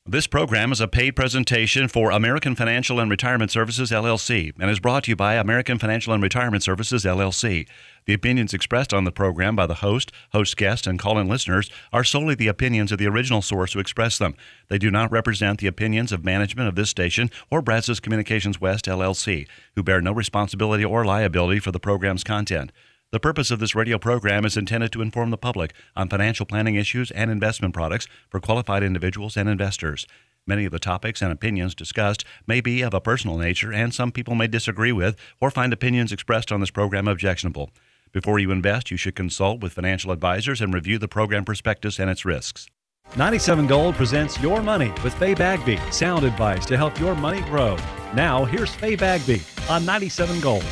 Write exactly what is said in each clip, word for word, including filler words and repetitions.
This program is a paid presentation for American Financial and Retirement Services, L L C, and is brought to you by American Financial and Retirement Services, L L C. The opinions expressed on the program by the host, host guests, and call-in listeners are solely the opinions of the original source who expressed them. They do not represent the opinions of management of this station or Brazos Communications West, L L C, who bear no responsibility or liability for the program's content. The purpose of this radio program is intended to inform the public on financial planning issues and investment products for qualified individuals and investors. Many of the topics and opinions discussed may be of a personal nature, and some people may disagree with or find opinions expressed on this program objectionable. Before you invest, you should consult with financial advisors and review the program prospectus and its risks. ninety-seven Gold presents Your Money with Faye Bagby. Sound advice to help your money grow. Now, here's Faye Bagby on ninety-seven Gold.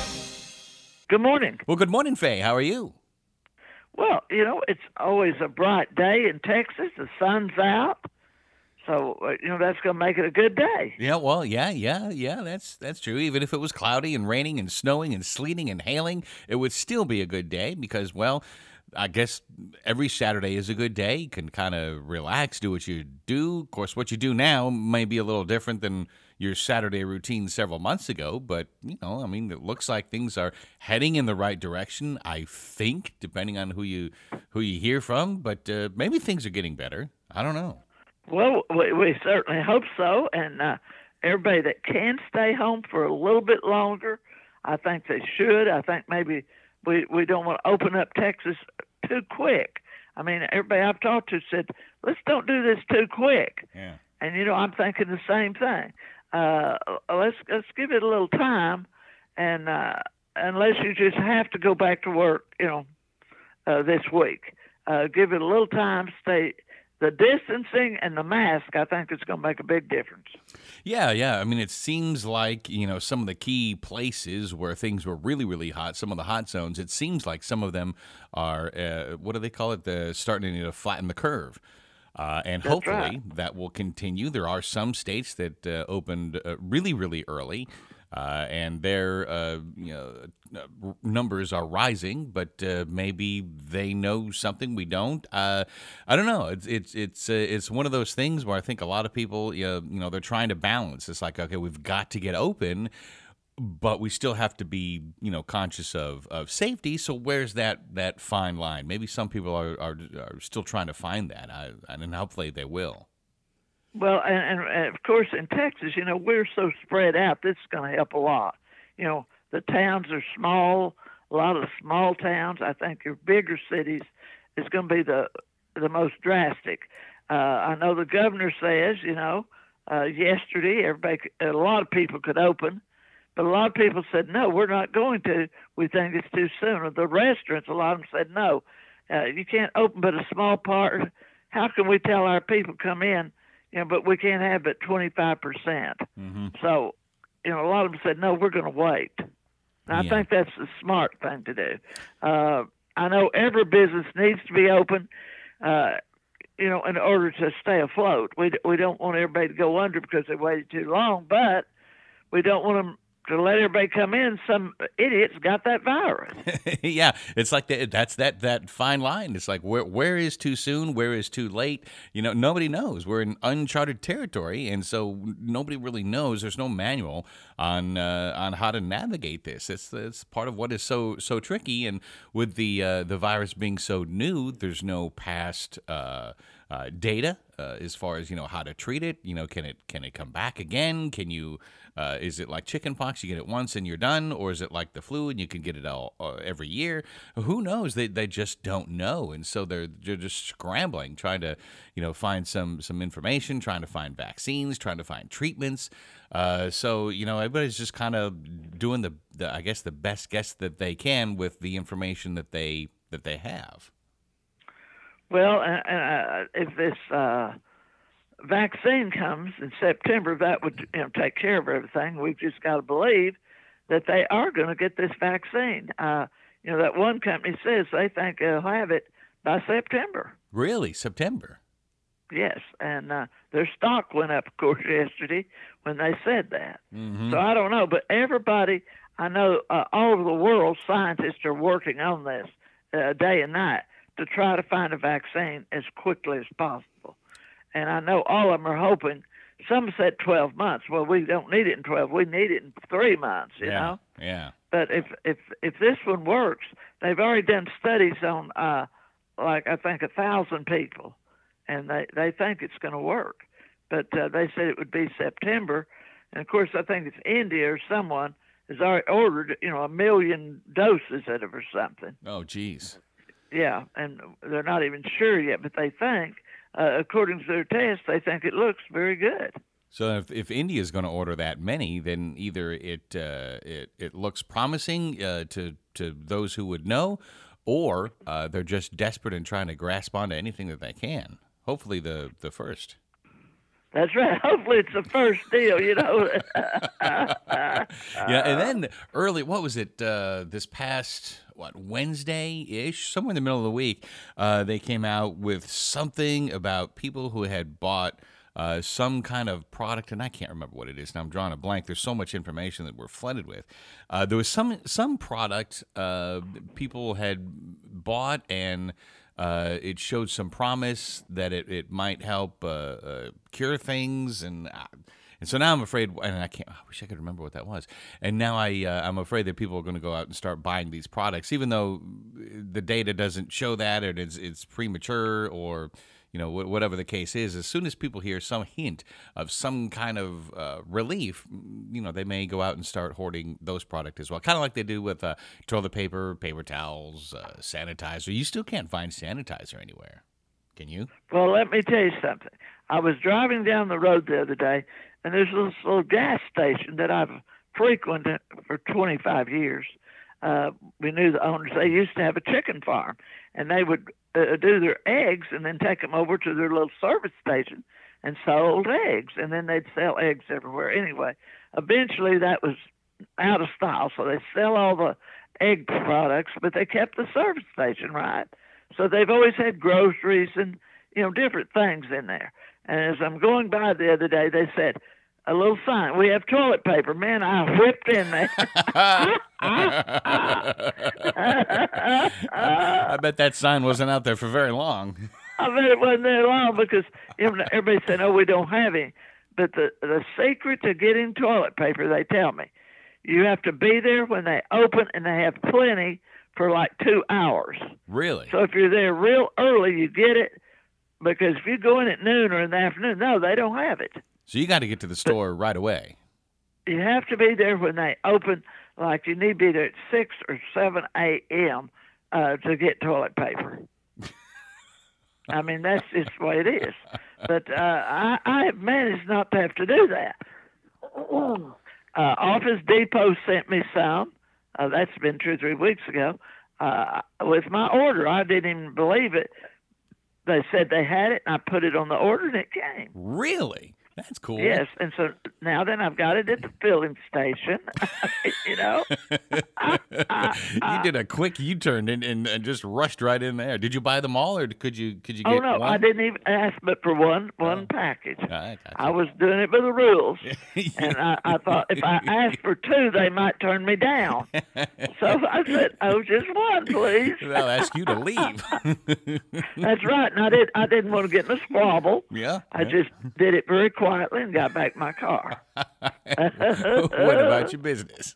Good morning. Well, good morning, Faye. How are you? Well, you know, it's always a bright day in Texas. The sun's out. So, uh, you know, that's going to make it a good day. Yeah, well, yeah, yeah, yeah, that's that's true. Even if it was cloudy and raining and snowing and sleeting and hailing, it would still be a good day because, well, I guess every Saturday is a good day. You can kind of relax, do what you do. Of course, what you do now may be a little different than your Saturday routine several months ago, but, you know, I mean, it looks like things are heading in the right direction, I think, depending on who you who you hear from, but uh, maybe things are getting better. I don't know. Well, we, we certainly hope so, and uh, everybody that can stay home for a little bit longer, I think they should. I think maybe we, we don't want to open up Texas too quick. I mean, everybody I've talked to said, let's don't do this too quick. Yeah. And, you know, I'm thinking the same thing. Uh, let's let's give it a little time, and uh, unless you just have to go back to work, you know, uh, this week, uh, give it a little time. Stay the distancing and the mask. I think it's going to make a big difference. Yeah, yeah. I mean, it seems like, you know, some of the key places where things were really, really hot, some of the hot zones, it seems like some of them are, uh, what do they call it? The starting to flatten the curve. Uh, and That's hopefully right. that will continue. There are some states that uh, opened uh, really, really early, uh, and their uh, you know, uh, numbers are rising. But uh, maybe they know something we don't. Uh, I don't know. It's it's it's uh, it's one of those things where I think a lot of people, you know, you know, they're trying to balance. It's like, okay, we've got to get open, but we still have to be, you know, conscious of, of safety. So where's that, that fine line? Maybe some people are, are, are still trying to find that, I, and hopefully they will. Well, and, and of course in Texas, you know, we're so spread out. This is going to help a lot. You know, the towns are small. A lot of small towns. I think your bigger cities is going to be the the most drastic. Uh, I know the governor says, you know, uh, yesterday everybody, a lot of people could open. But a lot of people said, no, we're not going to. We think it's too soon. Or the restaurants, a lot of them said, no, uh, you can't open but a small part. How can we tell our people come in, you know, but we can't have but twenty-five percent. Mm-hmm. So, you know, a lot of them said, no, we're going to wait. And I Yeah. think that's the smart thing to do. Uh, I know every business needs to be open, uh, you know, in order to stay afloat. We, we don't want everybody to go under because they waited too long, but we don't want them to let everybody come in. Some idiots got that virus. Yeah, it's like that. That's that that fine line. It's like where where is too soon, where is too late. You know, nobody knows. We're in uncharted territory, and so nobody really knows. There's no manual on uh, on how to navigate this. It's it's part of what is so so tricky. And with the uh, the virus being so new, there's no past uh, uh, data uh, as far as, you know, how to treat it. You know, can it can it come back again? Can you Uh, is it like chicken pox? You get it once and you're done, or is it like the flu and you can get it all uh, every year? Who knows? They they just don't know, and so they're they're just scrambling, trying to, you know, find some some information, trying to find vaccines, trying to find treatments. Uh, so you know, everybody's just kind of doing the, the I guess the best guess that they can with the information that they that they have. Well, and, and uh, if this uh, vaccine comes in September, that would, you know, take care of everything. We've just got to believe that they are going to get this vaccine. Uh, you know, that one company says they think they'll have it by September. Really, September? Yes, and uh, their stock went up, of course, yesterday when they said that. Mm-hmm. So I don't know, but everybody, I know uh, all over the world, scientists are working on this uh, day and night to try to find a vaccine as quickly as possible. and I know all of them are hoping. Some said twelve months. Well, we don't need it in twelve. We need it in three months, you yeah. know? Yeah. But if, if, if this one works, they've already done studies on, uh, like, I think, a thousand people, and they, they think it's going to work. But uh, they said it would be September. And, of course, I think it's India or someone has already ordered, you know, a million doses of it or something. Oh, geez. Yeah, and they're not even sure yet, but they think, uh, according to their test, they think it looks very good. So if if India is going to order that many, then either it uh, it it looks promising uh, to to those who would know, or uh, they're just desperate and trying to grasp onto anything that they can. Hopefully, the the first. That's right. Hopefully, it's the first deal. You know. Yeah, and then early, what was it? Uh, this past what Wednesday ish, somewhere in the middle of the week, uh, they came out with something about people who had bought uh, some kind of product, and I can't remember what it is now. I'm drawing a blank. There's so much information that we're flooded with. Uh, there was some some product uh, people had bought, and uh, it showed some promise that it, it might help uh, uh, cure things, and uh, and so now I'm afraid, and I can't. I wish I could remember what that was. And now I uh, I'm afraid that people are going to go out and start buying these products, even though the data doesn't show that, or it's it's premature, or you know, whatever the case is. As soon as people hear some hint of some kind of uh, relief, you know, they may go out and start hoarding those products as well. Kind of like they do with uh, toilet paper, paper towels, uh, sanitizer. You still can't find sanitizer anywhere. Can you? Well, let me tell you something. I was driving down the road the other day, and there's this little gas station that I've frequented for twenty-five years. Uh, we knew the owners. They used to have a chicken farm, and they would uh, do their eggs and then take them over to their little service station and sold eggs, and then they'd sell eggs everywhere. Anyway, eventually that was out of style, so they sell all the egg products, but they kept the service station, right? So they've always had groceries and, you know, different things in there. And as I'm going by the other day, they said, a little sign, we have toilet paper. Man, I whipped in there. I bet that sign wasn't out there for very long. I bet it wasn't there long because you know, everybody said, oh, we don't have any. But the, the secret to getting toilet paper, they tell me, you have to be there when they open, and they have plenty for like two hours. Really? So if you're there real early, you get it. Because if you go in at noon or in the afternoon, no, they don't have it. So you got to get to the store right away. You have to be there when they open, like you need to be there at six or seven a.m. Uh, to get toilet paper. I mean, that's just the way it is. But uh, I, I have managed not to have to do that. Uh, Office Depot sent me some. Uh, that's been two or three weeks ago. Uh, with my order, I didn't even believe it. They said they had it, and I put it on the order, and it came. Really? That's cool. Yes, and so now then I've got it at the filling station, you know. You did a quick U-turn and, and, and just rushed right in there. Did you buy them all, or could you could you get Oh, no, one? I didn't even ask but for one one Oh. package. I, I was doing it by the rules, Yeah. and I, I thought if I asked for two, they might turn me down. So I said, oh, just one, please. They'll ask you to leave. That's right, and I, did, I didn't want to get in a squabble. Yeah. I yeah. just did it very quietly and got back in my car. What about your business?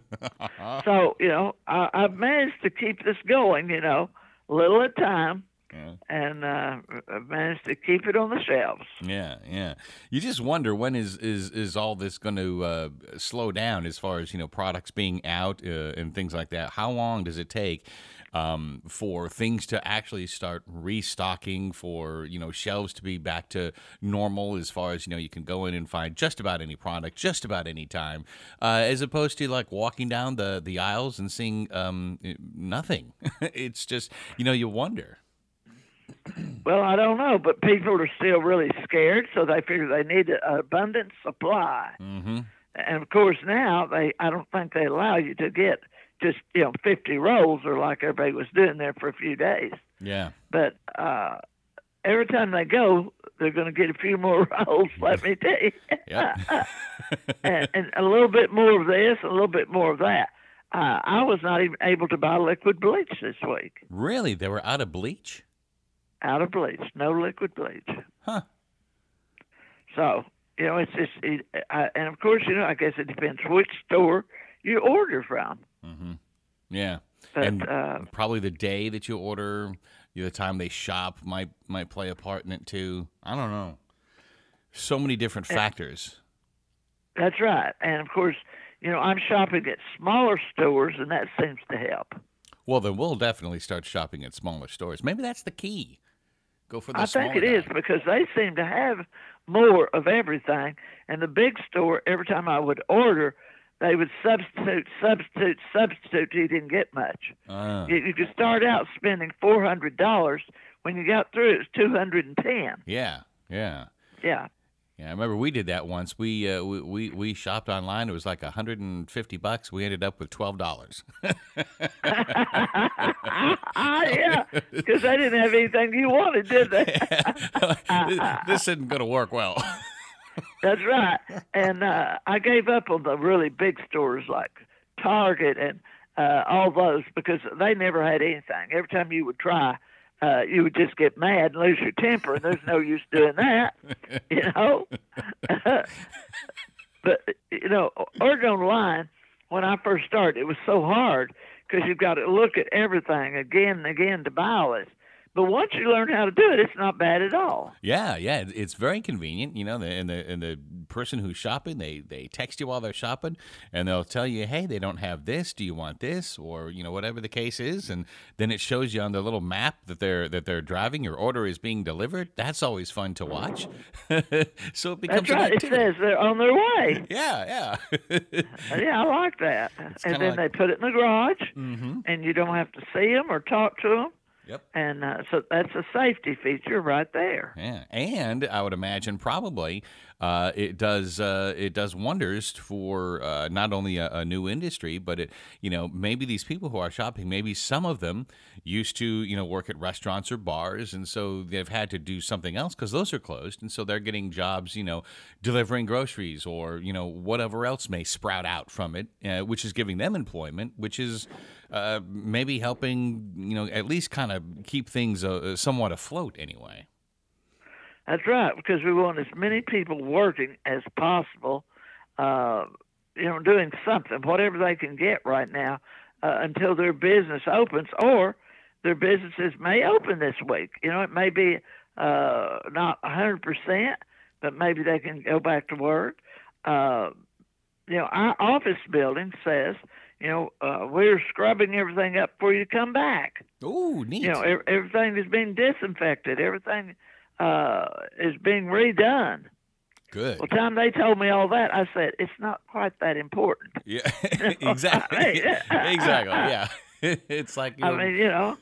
So, you know, I, I've managed to keep this going, you know, little at a time, Yeah. and uh, I've managed to keep it on the shelves. Yeah, yeah. You just wonder when is is, is all this going to uh, slow down as far as, you know, products being out uh, and things like that. How long does it take um, for things to actually start restocking, for, you know, shelves to be back to normal as far as, you know, you can go in and find just about any product, just about any time, uh, as opposed to like walking down the, the aisles and seeing um, nothing. It's just, you know, you wonder. Well, I don't know, but people are still really scared, so they figure they need an abundant supply. Mm-hmm. And of course, now they I don't think they allow you to get just you know fifty rolls, or like everybody was doing there for a few days. Yeah. But uh, every time they go, they're going to get a few more rolls. Let me tell you, Yep. and, and a little bit more of this, a little bit more of that. Uh, I was not even able to buy liquid bleach this week. Really? They were out of bleach? Out of bleach, no liquid bleach. Huh. So, you know, it's just, it, I, and of course, you know, I guess it depends which store you order from. Mm-hmm. Yeah. But, and uh, probably the day that you order, you know, the time they shop might might play a part in it too. I don't know. So many different factors. That's right. And of course, you know, I'm shopping at smaller stores, and that seems to help. Well, then we'll definitely start shopping at smaller stores. Maybe that's the key. Go for the I think smaller it is guy. because they seem to have more of everything. And the big store, every time I would order, they would substitute, substitute, substitute. You didn't get much. Ah. You, you could start out spending four hundred dollars. When you got through, it was two hundred and ten. Yeah, yeah. Yeah. Yeah, I remember we did that once. We uh, we, we we shopped online. It was like a hundred and fifty bucks. We ended up with twelve dollars. Yeah, because they didn't have anything you wanted, did they? This isn't going to work well. That's right. And uh, I gave up on the really big stores like Target and uh, all those because they never had anything. Every time you would try, uh, you would just get mad and lose your temper, and there's no use doing that, you know. But, you know, ordering online, when I first started, it was so hard because you've got to look at everything again and again to buy all this. But once you learn how to do it, it's not bad at all. Yeah, yeah, it- it's very convenient, you know. The, and the and the person who's shopping, they they text you while they're shopping, and they'll tell you, hey, they don't have this. Do you want this, or you know, whatever the case is, and then it shows you on the little map that they're that they're driving. Your order is being delivered. That's always fun to watch. So it becomes That's right. an It activity. says they're on their way. Yeah, yeah. Yeah, I like that. And kinda then like- they put it in the garage, Mm-hmm. and you don't have to see them or talk to them. Yep. And uh, so that's a safety feature right there. Yeah, and I would imagine probably uh, it does uh, it does wonders for uh, not only a, a new industry, but it you know maybe these people who are shopping, maybe some of them used to you know work at restaurants or bars, and so they've had to do something else because those are closed, and so they're getting jobs you know delivering groceries or you know whatever else may sprout out from it, uh, which is giving them employment, which is uh, maybe helping you know at least kind of keep things uh, somewhat afloat anyway. That's right, because we want as many people working as possible, uh, you know, doing something, whatever they can get right now, uh, until their business opens, or their businesses may open this week. You know, it may be uh, not one hundred percent, but maybe they can go back to work. Uh, you know, our office building says, you know, uh, we're scrubbing everything up before you come back. Ooh, neat. You know, ev- everything is being disinfected. Everything uh, is being redone. Good. Well, time they told me all that, I said, it's not quite that important. Yeah, exactly. Exactly. Yeah. It's like, you I know, mean, you know,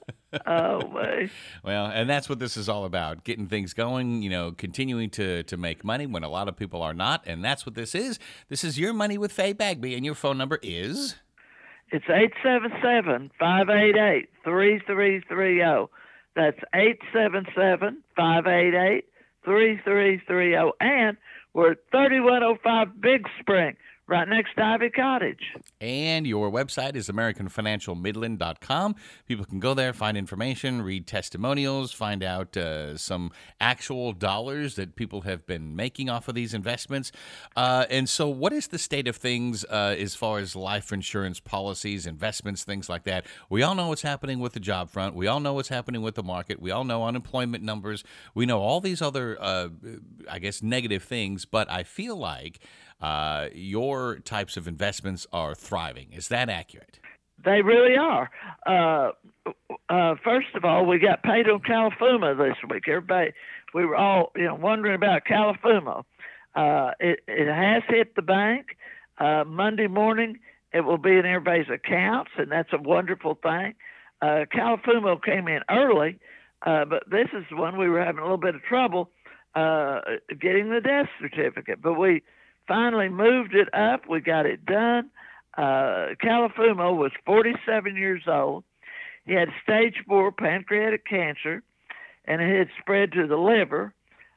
oh, boy. well, and that's what this is all about, getting things going, you know, continuing to, to make money when a lot of people are not. And that's what this is. This is Your Money with Faye Bagby, and your phone number is? It's eight seven seven, five eight eight, three three three zero. That's eight seven seven, five eight eight, three three three zero. And we're at thirty-one oh five Big Spring, right next to Ivy Cottage. And your website is american financial midland dot com. People can go there, find information, read testimonials, find out uh, some actual dollars that people have been making off of these investments. Uh, and so what is the state of things uh, as far as life insurance policies, investments, things like that? We all know what's happening with the job front. We all know what's happening with the market. We all know unemployment numbers. We know all these other, uh, I guess, negative things. But I feel like uh, your types of investments are thriving. Is that accurate? They really are. Uh, uh, first of all, we got paid on Califuma this week. Everybody, we were all, you know, wondering about Califuma. Uh, it, it has hit the bank. Uh, Monday morning, it will be in everybody's accounts, and that's a wonderful thing. Uh, Califuma came in early, uh, but this is the one we were having a little bit of trouble uh, getting the death certificate. But we finally moved it up. We got it done. Uh, Califuma was forty-seven years old. He had stage four pancreatic cancer, and it had spread to the liver,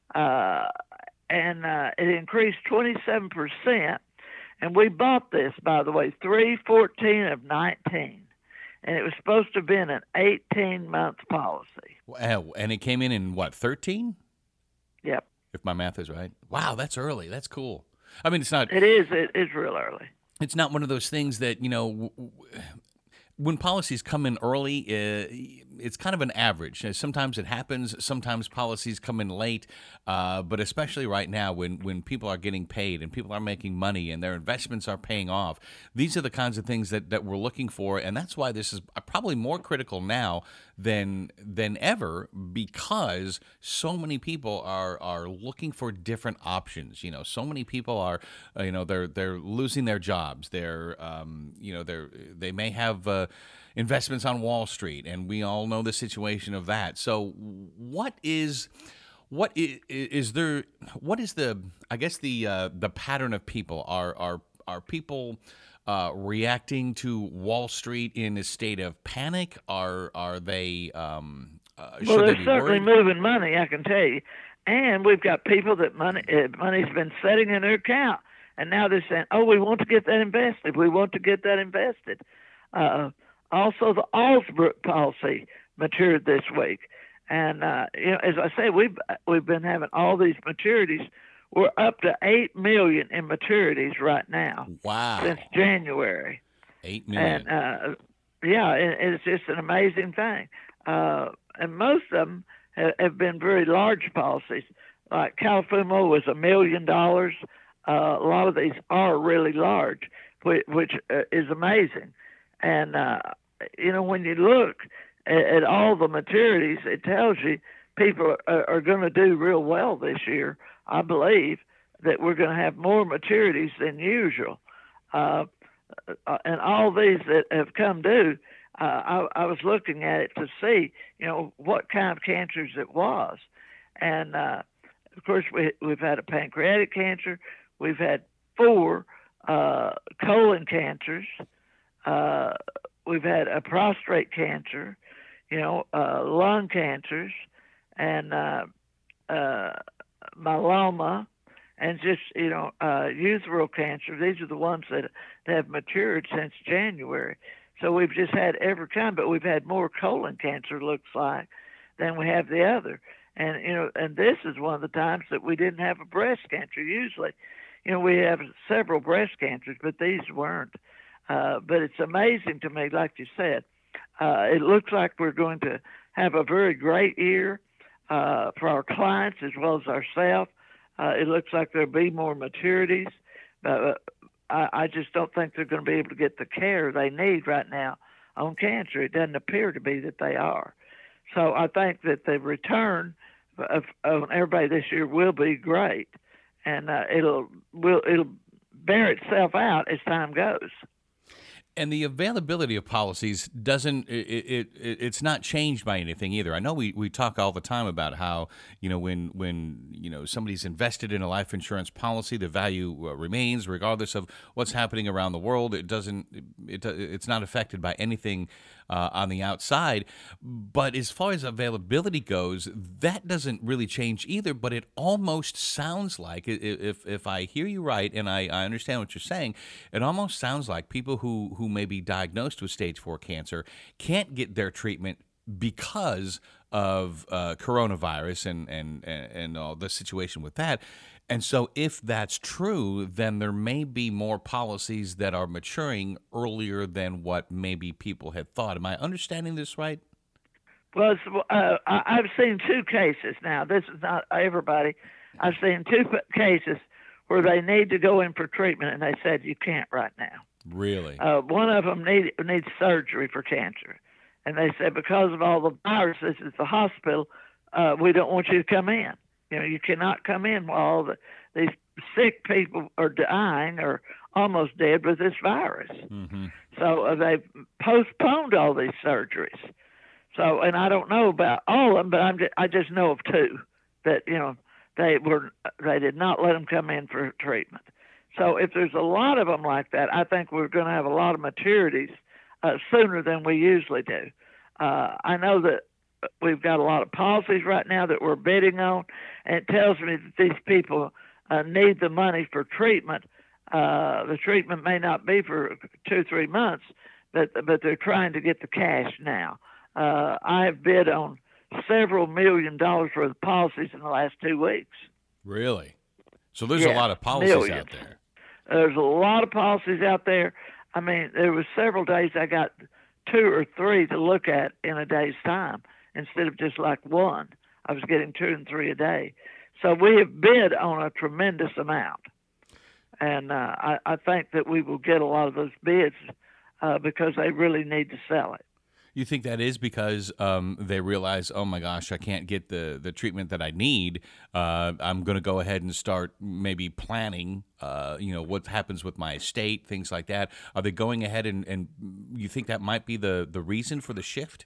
uh, and uh, it increased twenty-seven percent. And we bought this, by the way, three fourteen of nineteen, and it was supposed to have been an eighteen-month policy. Wow. And it came in in what, thirteen? Yep. if my math is right. Wow, that's early. That's cool. I mean, it's not. It is. It is real early. It's not one of those things that, you know, w- w- when policies come in early, uh, it's kind of an average. Uh, Sometimes it happens. Sometimes policies come in late. Uh, but especially right now, when, when people are getting paid and people are making money and their investments are paying off, these are the kinds of things that, that we're looking for. And that's why this is probably more critical now than than ever, because so many people are are looking for different options. You know, so many people are, uh, you know, they're they're losing their jobs. They're, um, you know, they're they may have uh, investments on Wall Street, and we all know the situation of that. So, what is what is, is there? What is the? I guess the uh, the pattern of people are are are people. Uh, reacting to Wall Street in a state of panic? Are are they? Um, uh, Well, should they they're be certainly worried? moving money, I can tell you. And we've got people that money uh, money's been sitting in their account, and now they're saying, "Oh, we want to get that invested. We want to get that invested." Uh, also, the Allsbrook policy matured this week, and uh, you know, as I say, we've we've been having all these maturities. We're up to eight million in maturities right now. Wow, Since January. eight million. And uh, yeah, it, it's just an amazing thing. Uh, and most of them have, have been very large policies. Like Califumo was a million dollars. Uh, a lot of these are really large, which, which uh, is amazing. And uh, you know, when you look at, at all the maturities, it tells you people are, are going to do real well this year. I believe that we're going to have more maturities than usual. Uh, and all these that have come due, uh, I, I was looking at it to see, you know, what kind of cancers it was. And, uh, of course, we, we've had a pancreatic cancer. We've had four uh, colon cancers. Uh, we've had a prostate cancer, you know, uh, lung cancers, and uh, uh, myeloma, and just, you know, uh, urethral cancer. These are the ones that, that have matured since January. So we've just had every kind, but we've had more colon cancer, looks like, than we have the other. And, you know, and this is one of the times that we didn't have a breast cancer. Usually, you know, we have several breast cancers, but these weren't. Uh, but it's amazing to me, like you said, uh, it looks like we're going to have a very great year. Uh, for our clients as well as ourselves. Uh, it looks like there'll be more maturities, but uh, I, I just don't think they're going to be able to get the care they need right now on cancer. It doesn't appear to be that they are. So I think that the return of, of everybody this year will be great, and uh, it'll will it'll bear itself out as time goes. And the availability of policies doesn't, it, it, it it's not changed by anything either. I know we, we talk all the time about how, you know, when, when, you know, somebody's invested in a life insurance policy, the value uh, remains regardless of what's happening around the world. It doesn't, it, it's not affected by anything uh, on the outside. But as far as availability goes, that doesn't really change either. But it almost sounds like, if if I hear you right, and I, I understand what you're saying, it almost sounds like people who, who may be diagnosed with stage four cancer can't get their treatment because of uh, coronavirus and, and, and, and all the situation with that. And so if that's true, then there may be more policies that are maturing earlier than what maybe people had thought. Am I understanding this right? Well, it's, uh, I- I've seen two cases now. This is not everybody. I've seen two p- cases where they need to go in for treatment, and they said you can't right now. Really? Uh, one of them need, needs surgery for cancer. And they said because of all the viruses at the hospital, uh, we don't want you to come in. You know, you cannot come in while all the, these sick people are dying or almost dead with this virus. Mm-hmm. So uh, they've postponed all these surgeries. So, and I don't know about all of them, but I'm just, I just know of two that, you know, they were they did not let them come in for treatment. So if there's a lot of them like that, I think we're going to have a lot of maturities uh, sooner than we usually do. Uh, I know that we've got a lot of policies right now that we're bidding on, and it tells me that these people uh, need the money for treatment. Uh, the treatment may not be for two, three months, but but they're trying to get the cash now. Uh, I have bid on several million dollars worth of policies in the last two weeks. Really? So there's Yeah, a lot of policies millions. out there. There's a lot of policies out there. I mean, there was several days I got two or three to look at in a day's time instead of just like one. I was getting two and three a day. So we have bid on a tremendous amount. And uh, I, I think that we will get a lot of those bids uh, because they really need to sell it. You think that is because um, they realize, oh my gosh, I can't get the, the treatment that I need. Uh, I'm going to go ahead and start maybe planning, uh, you know, what happens with my estate, things like that. Are they going ahead and, and you think that might be the, the reason for the shift?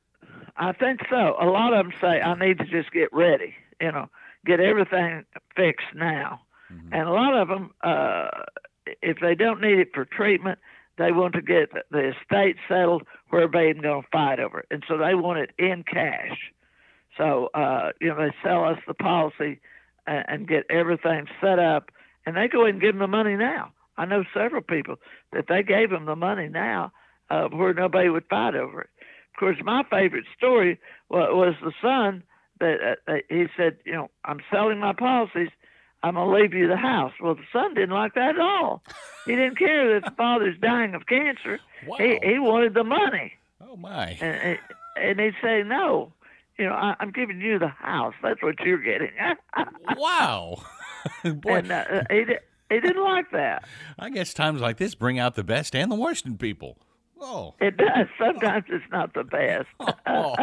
I think so. A lot of them say, I need to just get ready, you know, get everything fixed now. Mm-hmm. And a lot of them, uh, if they don't need it for treatment, they want to get the estate settled where they ain't going to fight over it. And so they want it in cash. So, uh, you know, they sell us the policy and, and get everything set up, and they go ahead and give them the money now. I know several people that they gave them the money now uh, where nobody would fight over it. Of course, my favorite story was, was the son that uh, he said, you know, I'm selling my policies. I'm going to leave you the house. Well, the son didn't like that at all. He didn't care that the father's dying of cancer. Wow. He, he wanted the money. Oh, my. And, and he'd say, no, you know, I, I'm giving you the house. That's what you're getting. Wow. Boy. And uh, he, he didn't like that. I guess times like this bring out the best and the worst in people. Oh. It does. Sometimes it's not the best. Oh.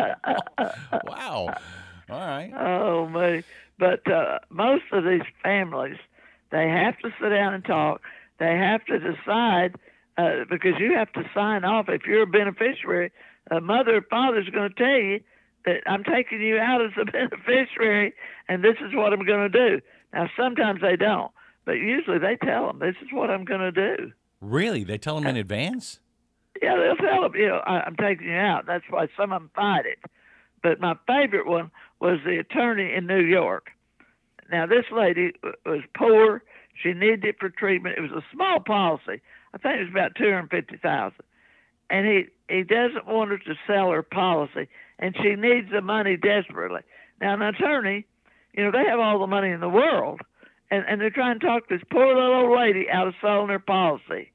Wow. All right. Oh, me. But uh, most of these families, they have to sit down and talk. They have to decide uh, because you have to sign off. If you're a beneficiary, a mother or father is going to tell you that I'm taking you out as a beneficiary, and this is what I'm going to do. Now, sometimes they don't, but usually they tell them, this is what I'm going to do. Really? They tell them in advance? Yeah, they'll tell them, you know, I, I'm taking you out. That's why some of them fight it. But my favorite one was the attorney in New York. Now, this lady was poor. She needed it for treatment. It was a small policy. I think it was about two hundred fifty thousand dollars. And he, he doesn't want her to sell her policy, and she needs the money desperately. Now, an attorney, you know, they have all the money in the world, and, and they're trying to talk this poor little old lady out of selling her policy.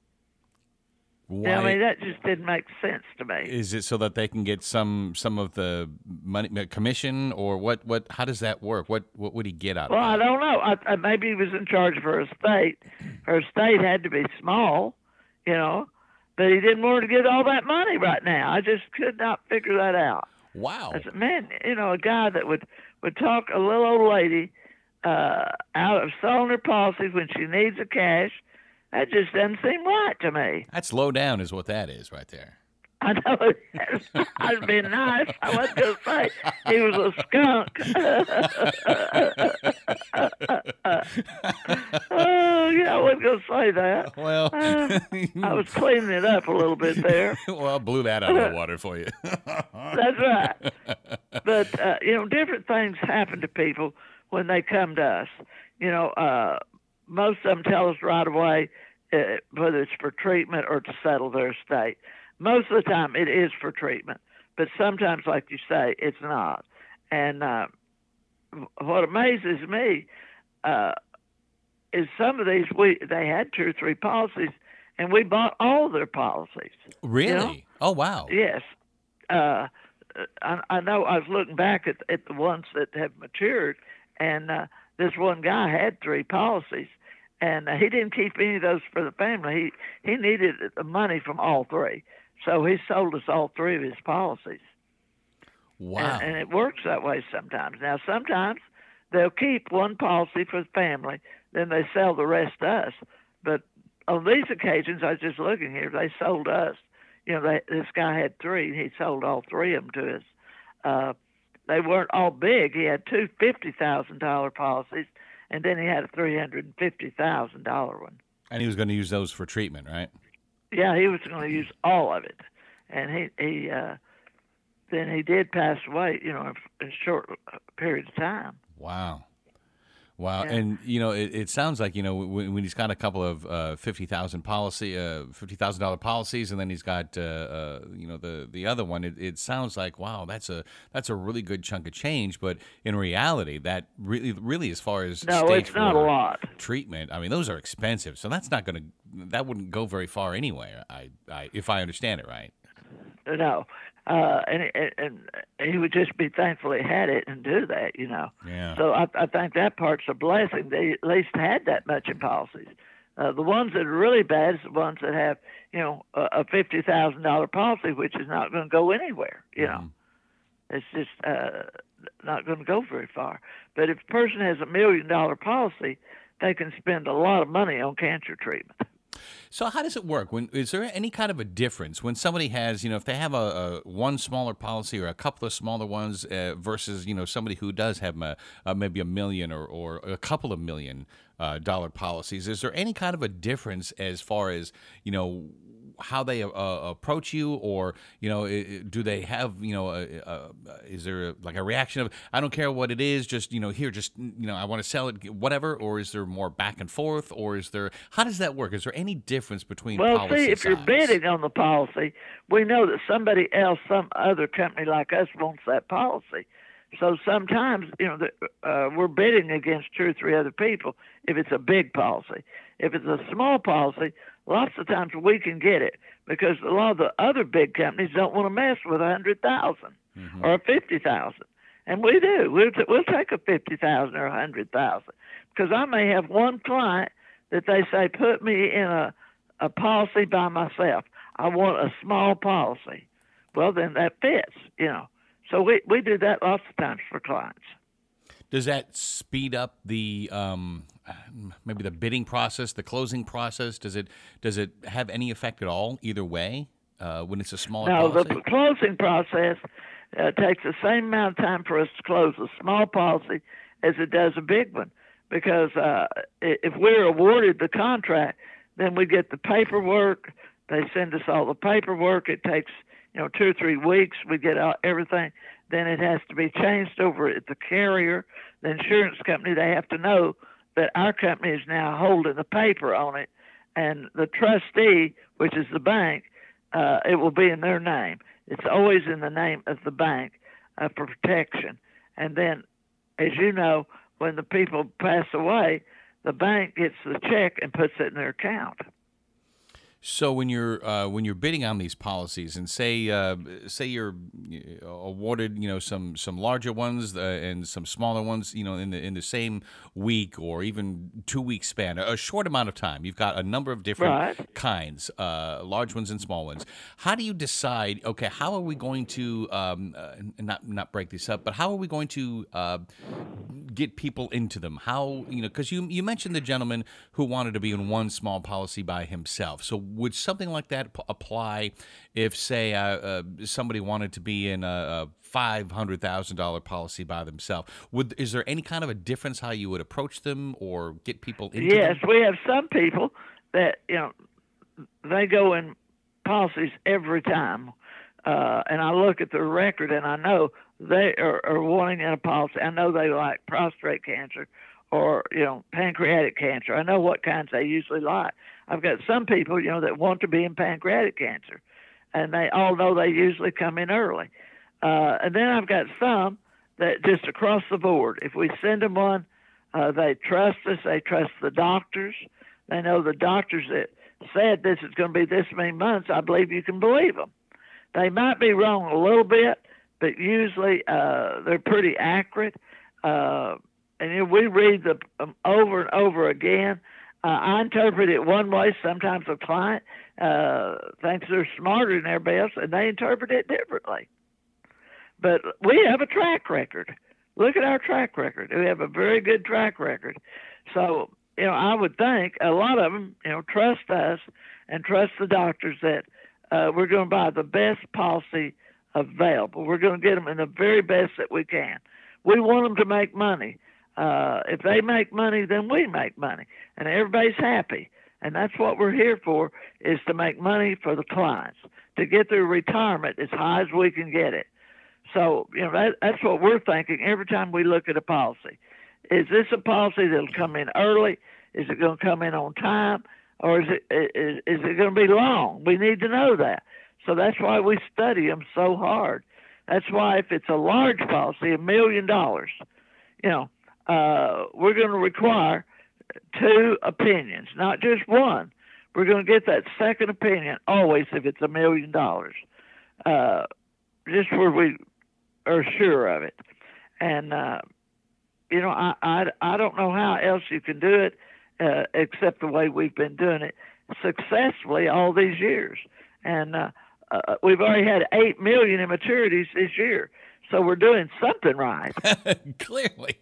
Why? I mean, that just didn't make sense to me. Is it so that they can get some some of the money commission, or what? What? How does that work? What What would he get out Well, of I it? don't know. I, I, maybe he was in charge of her estate. Her estate had to be small, you know, but he didn't want to get all that money right now. I just could not figure that out. Wow. I said, man, you know, a guy that would, would talk a little old lady uh, out of selling her policies when she needs the cash, that just doesn't seem right to me. That's low down, is what that is, right there. I know I'd been nice. I wasn't going to say he was a skunk. Oh, yeah, I wasn't going to say that. Well, Uh, I was cleaning it up a little bit there. well, blew that out of the water for you. That's right. But, uh, you know, different things happen to people when they come to us. You know, uh, most of them tell us right away uh, whether it's for treatment or to settle their estate. Most of the time it is for treatment, but sometimes, like you say, it's not. And uh, what amazes me uh, is some of these, we they had two or three policies, and we bought all their policies. Really? You know? Oh, wow. Yes. Uh, I, I know I was looking back at, at the ones that have matured, and uh, this one guy had three policies, and uh, he didn't keep any of those for the family. He, he needed the money from all three. So he sold us all three of his policies. Wow. And, and it works that way sometimes. Now, sometimes they'll keep one policy for the family, then they sell the rest to us. But on these occasions, I was just looking here, they sold us. You know, they, this guy had three. He sold all three of them to us. Uh, they weren't all big. He had two fifty thousand dollars policies, and then he had a three hundred fifty thousand dollars one. And he was going to use those for treatment, right? Yeah, he was going to use all of it, and he he uh, then he did pass away, you know, in a short period of time. Wow. Wow, Yeah. and you know, it, it sounds like you know when, when he's got a couple of uh, fifty thousand policy, uh, fifty thousand dollar policies, and then he's got uh, uh, you know the the other one. It, it sounds like wow, that's a that's a really good chunk of change. But in reality, that really really as far as No, stage it's not a four lot. treatment, I mean, those are expensive. So that's not going to that wouldn't go very far anyway. I, I if I understand it right. No, uh, and, and and he would just be thankful he had it and do that, you know. Yeah. So I, I think that part's a blessing. They at least had that much in policies. Uh, the ones that are really bad is the ones that have, you know, a, a fifty thousand dollar policy, which is not going to go anywhere. You know, it's just uh, not going to go very far. But if a person has a million dollar policy, they can spend a lot of money on cancer treatment. So how does it work? When is there any kind of a difference when somebody has, you know, if they have a, a one smaller policy or a couple of smaller ones uh, versus, you know, somebody who does have a, uh, maybe a million or, or a couple of million uh, dollar policies? Is there any kind of a difference as far as, you know, how they uh, approach you, or you know, do they have, you know, a, a, is there a, like a reaction of I don't care what it is, just you know, here, just you know, I want to sell it, whatever, or is there more back and forth, or is there how does that work? Is there any difference between well, policy see, if you're size? bidding on the policy, we know that somebody else, some other company like us, wants that policy. So sometimes, you know, the, uh, we're bidding against two or three other people if it's a big policy. If it's a small policy, lots of times we can get it because a lot of the other big companies don't want to mess with a hundred thousand mm-hmm. or a fifty thousand, and we do. We'll, t- we'll take a fifty thousand or a hundred thousand because I may have one client that they say put me in a a policy by myself. I want a small policy. Well, then that fits, you know. So we we do that lots of times for clients. Does that speed up the um, maybe the bidding process, the closing process? Does it does it have any effect at all either way uh, when it's a smaller no, policy? No, the closing process uh, takes the same amount of time for us to close a small policy as it does a big one. Because uh, if we're awarded the contract, then we get the paperwork. They send us all the paperwork. It takes you know two or three weeks. We get out everything. Then it has to be changed over at the carrier, the insurance company. They have to know that our company is now holding the paper on it, and the trustee, which is the bank, uh, it will be in their name. It's always in the name of the bank uh, for protection. And then, as you know, when the people pass away, the bank gets the check and puts it in their account. So when you're uh, when you're bidding on these policies, and say uh, say you're awarded, you know, some some larger ones uh, and some smaller ones, you know, in the in the same week or even two week span, a short amount of time, you've got a number of different right. kinds, uh, large ones and small ones. How do you decide? Okay, how are we going to um, uh, not not break this up, but how are we going to uh, get people into them? How you know? Because you you mentioned the gentleman who wanted to be in one small policy by himself. So would something like that p- apply if, say, uh, uh, somebody wanted to be in a, a five hundred thousand dollars policy by themselves? Would is there any kind of a difference how you would approach them or get people into yes, them? we have some people that, you know, they go in policies every time. Uh, and I look at their record and I know they are, are wanting in a policy. I know they like prostate cancer or, you know, pancreatic cancer. I know what kinds they usually like. I've got some people, you know, that want to be in pancreatic cancer, and they all know they usually come in early. Uh, and then I've got some that just across the board, if we send them one, uh, they trust us, they trust the doctors. They know the doctors that said this is going to be this many months, I believe you can believe them. They might be wrong a little bit, but usually uh, they're pretty accurate. Uh, and you know, we read them um, over and over again. Uh, I interpret it one way. Sometimes a client uh, thinks they're smarter than everybody else, and they interpret it differently. But we have a track record. Look at our track record. We have a very good track record. So, you know, I would think a lot of them, you know, trust us and trust the doctors that uh, we're going to buy the best policy available. We're going to get them in the very best that we can. We want them to make money. Uh, if they make money, then we make money, and everybody's happy. And that's what we're here for, is to make money for the clients, to get their retirement as high as we can get it. So, you know, that, that's what we're thinking every time we look at a policy. Is this a policy that'll come in early? Is it going to come in on time? Or is it is, is it going to be long? We need to know that. So that's why we study them so hard. That's why if it's a large policy, a million dollars, you know, uh, we're going to require two opinions, not just one. We're going to get that second opinion always if it's a million dollars, uh, just where we are sure of it. And, uh, you know, I, I, I don't know how else you can do it uh, except the way we've been doing it successfully all these years. And uh, uh, we've already had eight million in maturities this year. So we're doing something right. Clearly.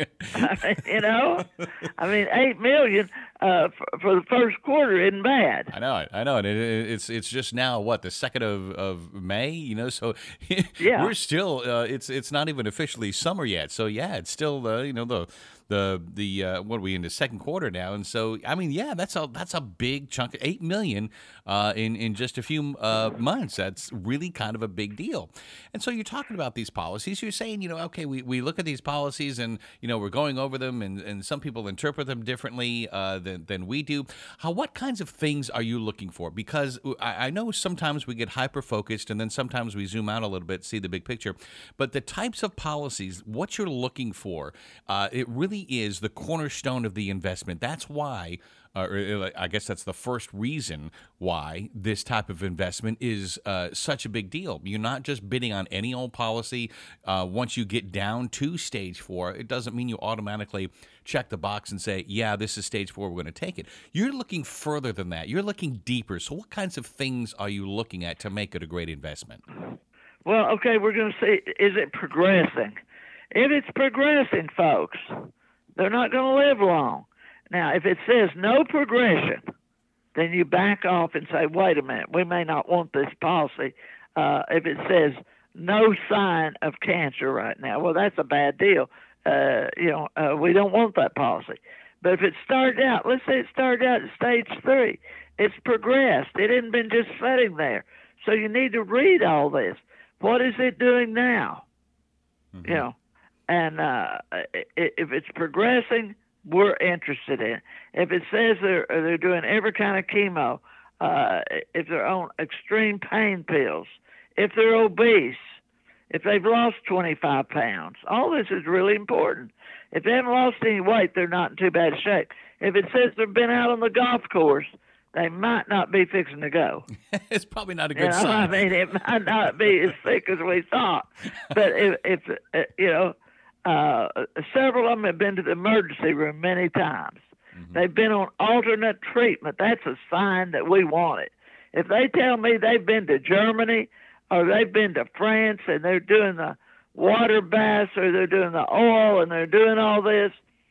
You know, I mean, eight million uh, for, for the first quarter isn't bad. I know it. I know it. it, it it's it's just now what, the second of, of May. You know, so yeah. we're still. Uh, it's it's not even officially summer yet. So yeah, it's still uh, you know the. The the uh, what are we in the second quarter now, and so I mean yeah that's a that's a big chunk, eight million uh, in in just a few uh, months. That's really kind of a big deal. And so you're talking about these policies. You're saying you know okay we, we look at these policies and you know we're going over them and, and some people interpret them differently uh, than than we do. How what kinds of things are you looking for? Because I, I know sometimes we get hyper focused and then sometimes we zoom out a little bit, see the big picture. But the types of policies, what you're looking for, uh, it really is the cornerstone of the investment. That's why, uh, I guess that's the first reason why this type of investment is uh, such a big deal. You're not just bidding on any old policy. Uh, once you get down to stage four, it doesn't mean you automatically check the box and say, yeah, this is stage four, we're going to take it. You're looking further than that. You're looking deeper. So what kinds of things are you looking at to make it a great investment? Well, okay, we're going to say, is it progressing? If it's progressing, folks, they're not going to live long. Now, if it says no progression, then you back off and say, wait a minute, we may not want this policy. Uh, if it says no sign of cancer right now, well, that's a bad deal. Uh, you know, uh, we don't want that policy. But if it started out, let's say it started out at stage three, it's progressed. It hadn't been just sitting there. So you need to read all this. What is it doing now? Mm-hmm. You know. And uh, if it's progressing, we're interested in it. If it says they're they're doing every kind of chemo, uh, if they're on extreme pain pills, if they're obese, if they've lost twenty-five pounds, all this is really important. If they haven't lost any weight, they're not in too bad a shape. If it says they've been out on the golf course, they might not be fixing to go. It's probably not a good you know, sign. I mean, it might not be as thick as we thought. But if, if uh, you know, Uh, several of them have been to the emergency room many times. Mm-hmm. They've been on alternate treatment. That's a sign that we want it. If they tell me they've been to Germany or they've been to France and they're doing the water baths or they're doing the oil and they're doing all this,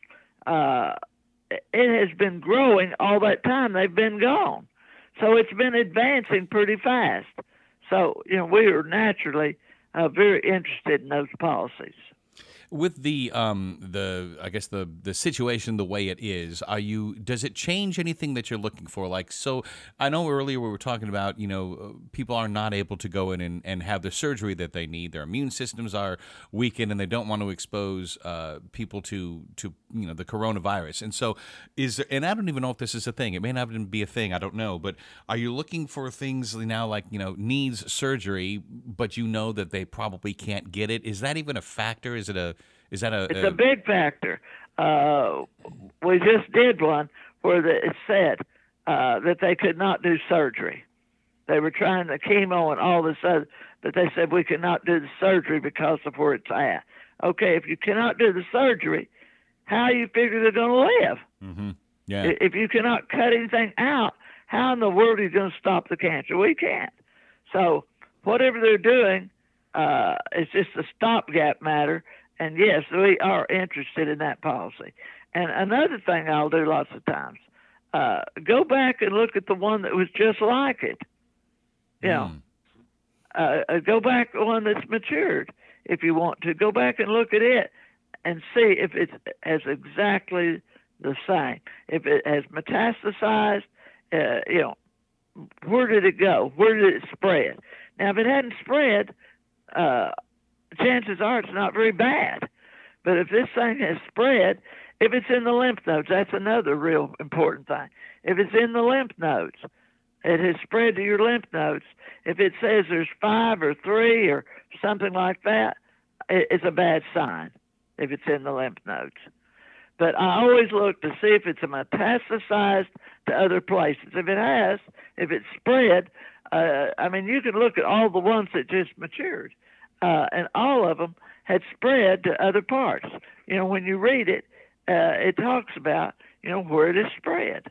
uh, it has been growing all that time they've been gone. So it's been advancing pretty fast. So, you know, we are naturally uh, very interested in those policies. With the um the I guess the the situation the way it is, are you does it change anything that you're looking for? Like, so I know earlier we were talking about, you know, people are not able to go in and, and have the surgery that they need. Their immune systems are weakened and they don't want to expose uh, people to to you know the coronavirus. And so is there, and I don't even know if this is a thing. It may not even be a thing. I don't know. But are you looking for things now like, you know, needs surgery, but you know that they probably can't get it? Is that even a factor? Is it a Is that a? It's a, a big factor. Uh, we just did one where the, it said uh, that they could not do surgery. They were trying the chemo and all this other, but they said we cannot do the surgery because of where it's at. Okay, if you cannot do the surgery, how you figure they're going to live? Mm-hmm. Yeah. If you cannot cut anything out, how in the world are you going to stop the cancer? We can't. So whatever they're doing, uh, it's just a stopgap matter. And yes, we are interested in that policy. And another thing I'll do lots of times, uh, go back and look at the one that was just like it. You know, mm. uh, go back to one that's matured if you want to. Go back and look at it and see if it has exactly the same. If it has metastasized, uh, you know, where did it go? Where did it spread? Now, if it hadn't spread, uh, chances are it's not very bad. But if this thing has spread, if it's in the lymph nodes, that's another real important thing. If it's in the lymph nodes, it has spread to your lymph nodes. If it says there's five or three or something like that, it's a bad sign if it's in the lymph nodes. But I always look to see if it's metastasized to other places. If it has, if it's spread, uh, I mean, you can look at all the ones that just matured, uh, and all of them had spread to other parts. You know, when you read it, uh, it talks about, you know, where it is spread.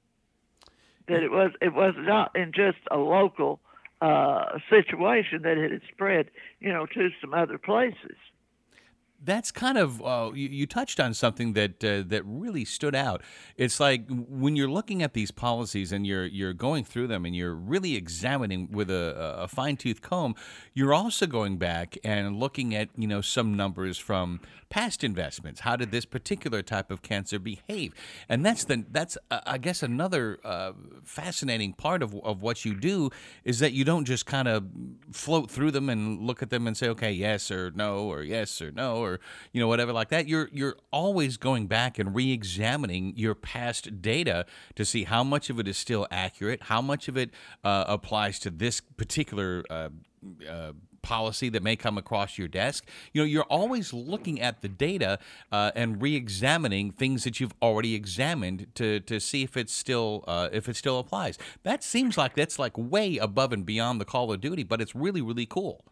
That it was it was not in just a local uh, situation, that it had spread, you know, to some other places. That's kind of uh, you, you touched on something that uh, that really stood out. It's like when you're looking at these policies and you're you're going through them and you're really examining with a, a fine tooth comb. You're also going back and looking at, you know, some numbers from past investments. How did this particular type of cancer behave? And that's the that's uh, I guess another uh, fascinating part of of what you do is that you don't just kind of float through them and look at them and say, okay, yes or no, or yes or no, or you know, whatever like that. You're you're always going back and re-examining your past data to see how much of it is still accurate, how much of it uh, applies to this particular uh, uh, policy that may come across your desk. You know, you're always looking at the data uh, and re-examining things that you've already examined to to see if it's still uh, if it still applies. That seems like that's like way above and beyond the call of duty, but it's really really cool.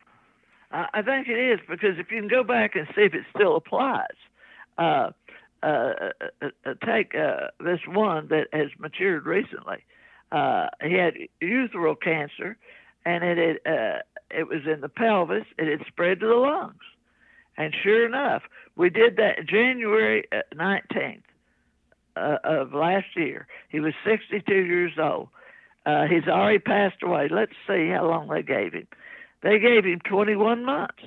I think it is, because if you can go back and see if it still applies, uh, uh, uh, take uh, this one that has matured recently. Uh, he had urethral cancer, and it had, uh, it was in the pelvis. It had spread to the lungs, and sure enough, we did that January nineteenth uh, of last year. He was sixty-two years old. Uh, he's already passed away. Let's see how long they gave him. They gave him twenty-one months.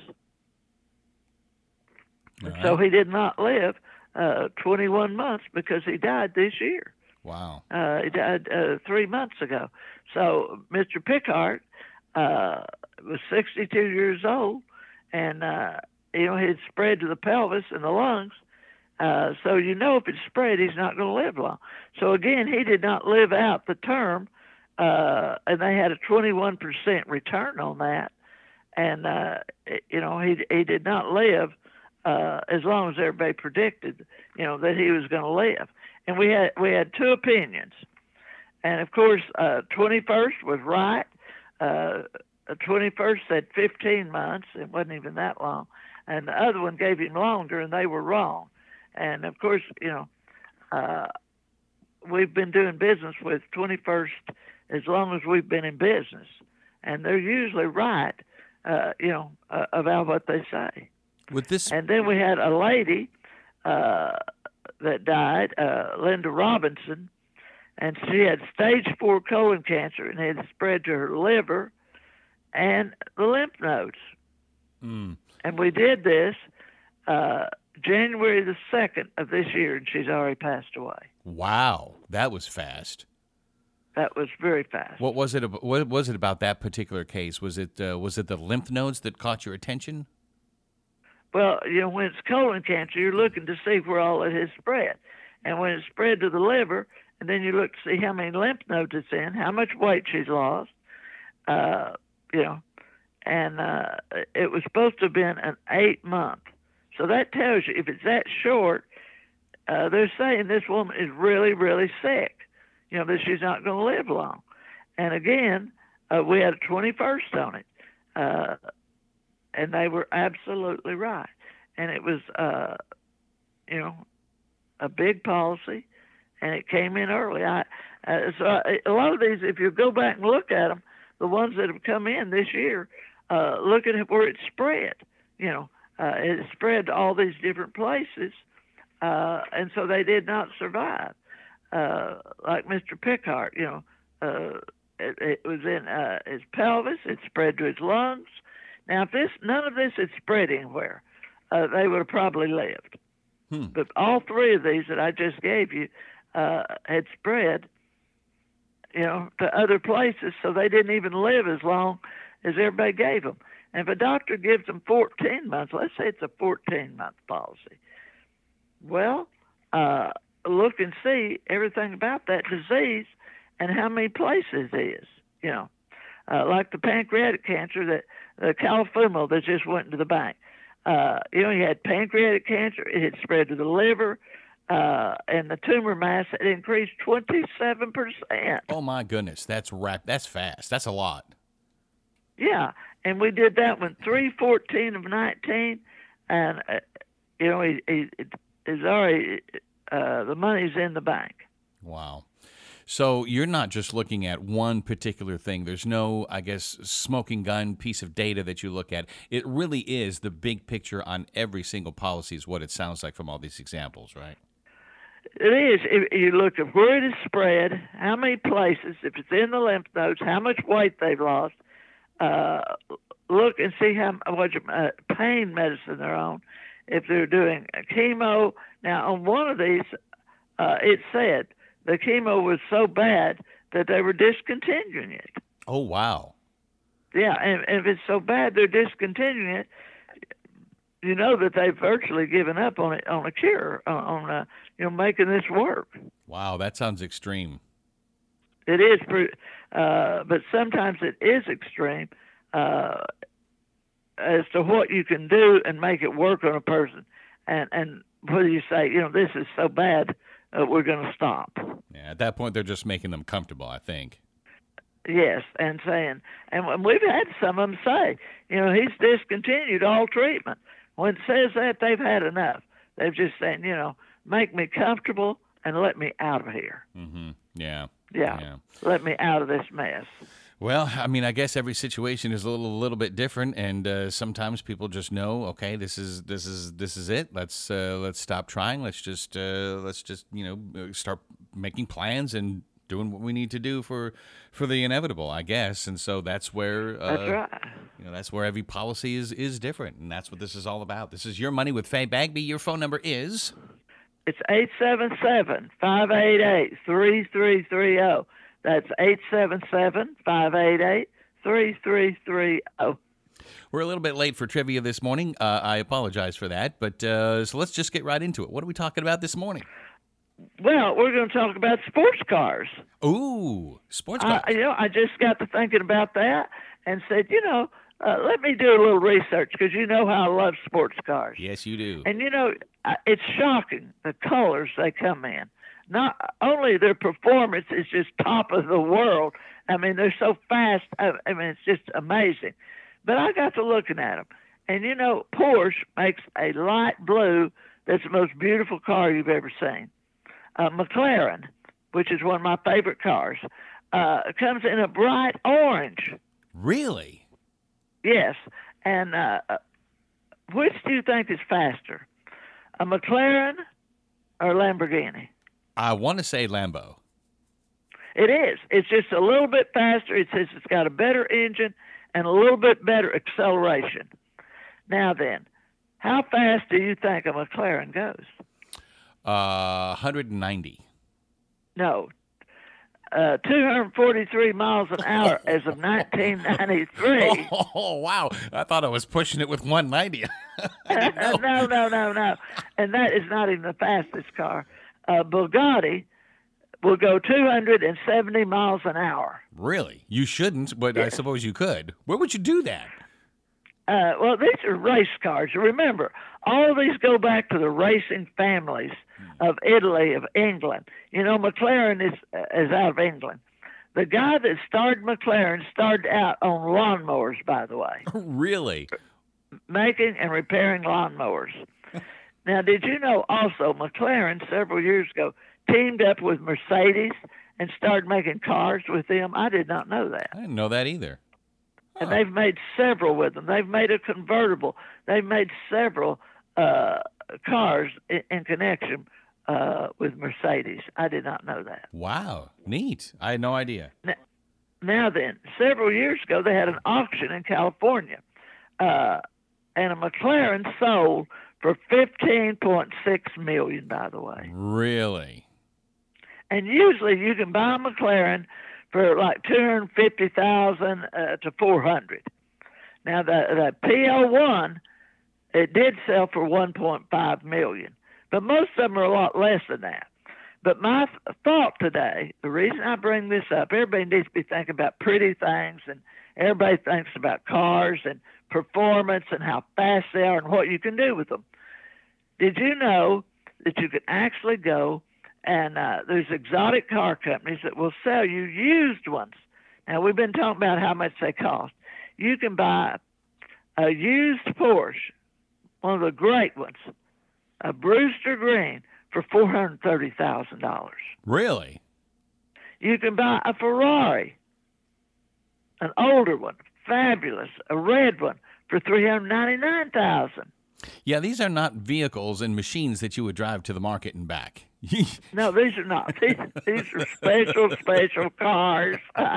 Right. So he did not live uh, twenty-one months because he died this year. Wow. Uh, he died uh, three months ago. So Mister Pickard uh, was sixty-two years old, and, uh, you know, he had spread to the pelvis and the lungs. Uh, so you know if it's spread, he's not going to live long. So, again, he did not live out the term, uh, and they had a twenty-one percent return on that. And, uh, you know, he he did not live uh, as long as everybody predicted, you know, that he was going to live. And we had we had two opinions. And, of course, uh, twenty-first was right. Uh, twenty-first said fifteen months. It wasn't even that long. And the other one gave him longer, and they were wrong. And, of course, you know, uh, we've been doing business with twenty-first as long as we've been in business. And they're usually right. Uh, you know, uh, about what they say. With this, and then we had a lady uh, that died, uh, Linda Robinson, and she had stage four colon cancer, and it had spread to her liver and the lymph nodes. Mm. And we did this uh, January the second of this year, and she's already passed away. Wow, that was fast. That was very fast. What was it? About, what was it about that particular case? Was it uh, was it the lymph nodes that caught your attention? Well, you know, when it's colon cancer, you're looking to see where all it has spread, and when it's spread to the liver, and then you look to see how many lymph nodes it's in, how much weight she's lost, uh, you know, and uh, it was supposed to have been an eight month. So that tells you if it's that short, uh, they're saying this woman is really, really sick. You know, that she's not going to live long. And again, uh, we had a twenty-first on it, uh, and they were absolutely right. And it was, uh, you know, a big policy, and it came in early. I, uh, so I, a lot of these, if you go back and look at them, the ones that have come in this year, uh, look at where it spread. You know, uh, it spread to all these different places, uh, and so they did not survive. Uh, like Mister Pickard, you know, uh, it, it was in uh, his pelvis. It spread to his lungs. Now, if this none of this had spread anywhere, uh, they would have probably lived. Hmm. But all three of these that I just gave you uh, had spread, you know, to other places, so they didn't even live as long as everybody gave them. And if a doctor gives them fourteen months, let's say it's a fourteen-month policy, well, uh, look and see everything about that disease and how many places it is, you know. Uh, like the pancreatic cancer, that the Califumo that just went into the bank. Uh, you know, you had pancreatic cancer, it had spread to the liver, uh, and the tumor mass had increased twenty-seven percent. Oh, my goodness. That's rap- That's fast. That's a lot. Yeah, and we did that one three fourteen of nineteen, and, uh, you know, it, it, it's already, uh, the money's in the bank. Wow. So you're not just looking at one particular thing. There's no, I guess, smoking gun piece of data that you look at. It really is the big picture on every single policy is what it sounds like from all these examples, right? It is. If you look at where it is spread, how many places, if it's in the lymph nodes, how much weight they've lost. Uh, look and see how much uh, pain medicine they're on. If they're doing chemo. Now, on one of these, uh, it said the chemo was so bad that they were discontinuing it. Oh, wow. Yeah, and, and if it's so bad they're discontinuing it, you know that they've virtually given up on it, on a cure, on, on uh, you know, making this work. Wow, that sounds extreme. It is, uh, but sometimes it is extreme uh, as to what you can do and make it work on a person. And, and whether you say, you know, this is so bad, uh, we're going to stop. Yeah, at that point, they're just making them comfortable, I think. Yes, and saying, and we've had some of them say, you know, he's discontinued all treatment. When it says that, they've had enough. They're just saying, you know, make me comfortable and let me out of here. Mm-hmm. Yeah. Yeah. Yeah. Let me out of this mess. Well, I mean, I guess every situation is a little, a little bit different, and uh, sometimes people just know, okay, this is this is this is it. Let's uh, let's stop trying. Let's just uh, let's just you know start making plans and doing what we need to do for for the inevitable, I guess. And so that's where uh, That's right. You know, that's where every policy is is different, and that's what this is all about. This is Your Money with Faye Bagby. Your phone number is. It's eight seven seven, five eight eight, three three three zero. That's eight seven seven, five eight eight, three three three zero. We're a little bit late for trivia this morning. Uh, I apologize for that, but uh, so let's just get right into it. What are we talking about this morning? Well, we're going to talk about sports cars. Ooh, sports cars. I, you know, I just got to thinking about that and said, you know, uh, let me do a little research because you know how I love sports cars. Yes, you do. And, you know, it's shocking the colors they come in. Not only their performance is just top of the world. I mean, they're so fast. I, I mean, it's just amazing. But I got to looking at them. And, you know, Porsche makes a light blue that's the most beautiful car you've ever seen. Uh, McLaren, which is one of my favorite cars, uh, comes in a bright orange. Really? Yes. And uh, which do you think is faster, a McLaren or Lamborghini? I want to say Lambo. It is. It's just a little bit faster. It says it's got a better engine and a little bit better acceleration. Now then, how fast do you think a McLaren goes? Uh, one hundred ninety. No. Uh, two hundred forty-three miles an hour as of nineteen ninety-three. Oh, wow. I thought I was pushing it with one ninety. no, no, no, no. And that is not even the fastest car. Uh, Bugatti will go two hundred seventy miles an hour. Really? You shouldn't, but I suppose you could. Where would you do that? Uh, well, these are race cars. Remember, all of these go back to the racing families of Italy, of England. You know, McLaren is is out of England. The guy that started McLaren started out on lawnmowers, by the way. Really? Making and repairing lawnmowers. Now, did you know also McLaren several years ago teamed up with Mercedes and started making cars with them? I did not know that. I didn't know that either. And they've made several with them. They've made a convertible. They've made several uh, cars in, in connection uh, with Mercedes. I did not know that. Wow. Neat. I had no idea. Now, now then, several years ago, they had an auction in California. Uh, and a McLaren sold for fifteen point six million dollars, by the way. Really? And usually you can buy a McLaren for like two hundred fifty thousand dollars uh, to four hundred dollars. Now the the P O one, it did sell for one point five million, but most of them are a lot less than that. But my th- thought today, the reason I bring this up, everybody needs to be thinking about pretty things, and everybody thinks about cars and performance and how fast they are and what you can do with them. Did you know that you can actually go and uh, there's exotic car companies that will sell you used ones? Now, we've been talking about how much they cost. You can buy a used Porsche, one of the great ones, a Brewster Green, for four hundred thirty thousand dollars. Really? You can buy a Ferrari, an older one, fabulous, a red one, for three hundred ninety-nine thousand dollars. Yeah, these are not vehicles and machines that you would drive to the market and back. No, these are not. These, these are special, special cars.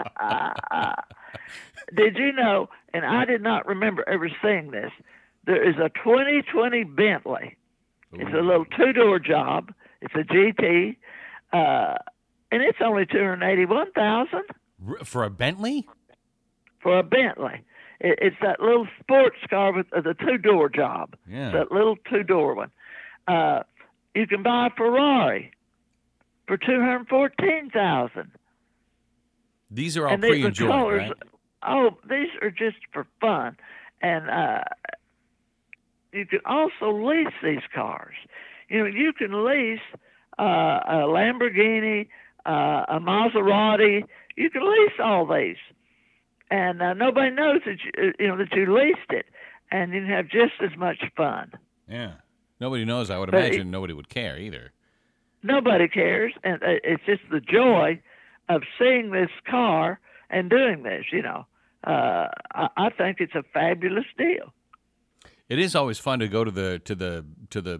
Did you know, and I did not remember ever seeing this, there is a twenty twenty Bentley. It's a little two-door job. It's a G T, uh, and it's only two hundred eighty-one thousand dollars. For a Bentley? For a Bentley. It, it's that little sports car with uh, the two-door job. Yeah. That little two-door one. Uh, you can buy a Ferrari for two hundred fourteen thousand dollars. These are all and the, pre-enjoyed, the colors, right? Oh, these are just for fun. And uh, you can also lease these cars. You know, you can lease uh, a Lamborghini, uh, a Maserati. You can lease all these, and uh, nobody knows that you, you know that you leased it, and you can have just as much fun. Yeah, nobody knows. I would But imagine it- nobody would care either. Nobody cares, and uh, it's just the joy of seeing this car and doing this. You know, uh, I, I think it's a fabulous deal. It is always fun to go to the to the to the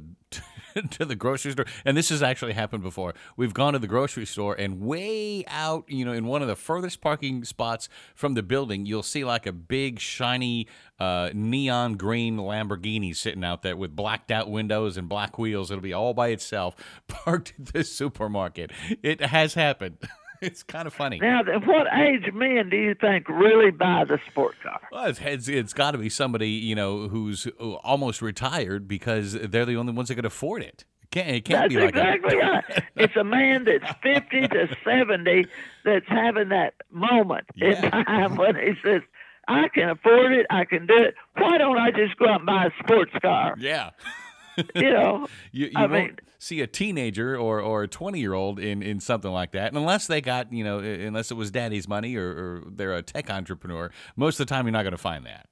to the grocery store, and this has actually happened before. We've gone to the grocery store, and way out, you know, in one of the furthest parking spots from the building, you'll see like a big shiny uh, neon green Lamborghini sitting out there with blacked out windows and black wheels. It'll be all by itself, parked at the supermarket. It has happened. It's kind of funny. Now, then, what age men do you think really buy the sport car? Well, it's, it's, it's got to be somebody, you know, who's almost retired because they're the only ones that can afford it. It can't, it can't That's be like exactly a, right. It's a man that's fifty to seventy that's having that moment Yeah. in time when he says, I can afford it, I can do it. Why don't I just go out and buy a sports car? Yeah. You know, You, you I won't mean- see a teenager or, or a twenty-year-old in, in something like that. And unless they got, you know, unless it was daddy's money or, or they're a tech entrepreneur, most of the time you're not going to find that.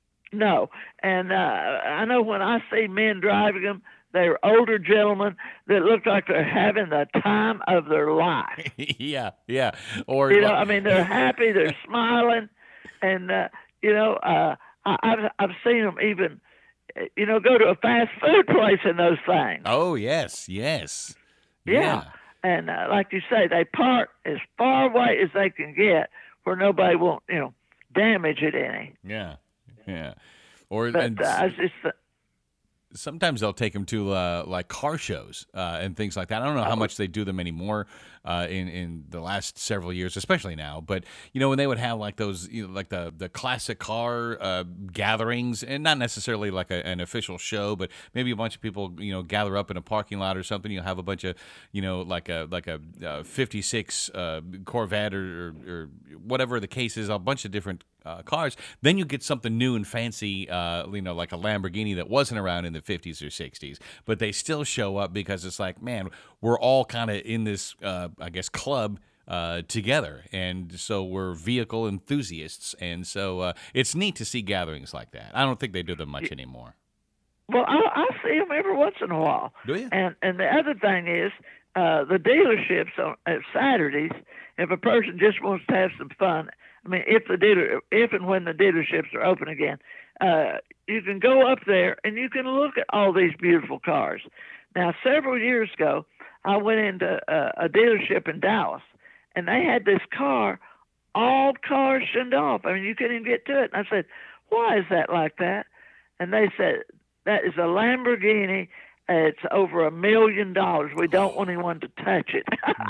no. And uh, I know when I see men driving them, they're older gentlemen that look like they're having the time of their life. yeah, yeah. Or You know, I mean, they're happy, they're smiling, and uh, you know, uh, I, I've I've seen them even, you know, go to a fast food place in those things. oh yes, yes, Yeah, and uh, like you say, they park as far away as they can get where nobody won't, you know, damage it any. yeah, yeah. Or But and uh, I just, uh, sometimes they'll take them to uh, like car shows uh, and things like that. I don't know how much they do them anymore uh, in in the last several years, especially now. But you know, when they would have like those, you know, like the the classic car uh, gatherings, and not necessarily like a, an official show, but maybe a bunch of people, you know, gather up in a parking lot or something. You'll have a bunch of, you know, like a like a uh, fifty-six uh, Corvette or, or, or whatever the case is, a bunch of different uh, cars. Then you get something new and fancy, uh, you know, like a Lamborghini that wasn't around in the fifties or sixties, but they still show up because it's like, man, we're all kind of in this, uh, I guess, club uh, together, and so we're vehicle enthusiasts, and so uh, it's neat to see gatherings like that. I don't think they do them much anymore. well, I, I see them every once in a while. Do you? And and the other thing is, uh, the dealerships on at Saturdays, if a person just wants to have some fun, I mean, if the dealer, if and when the dealerships are open again, uh, you can go up there and you can look at all these beautiful cars. Now, several years ago, I went into a, a dealership in Dallas, and they had this car, all cars shined off. I mean, you couldn't even get to it. And I said, why is that like that? And they said, that is a Lamborghini. It's over a million dollars. We don't want anyone to touch it.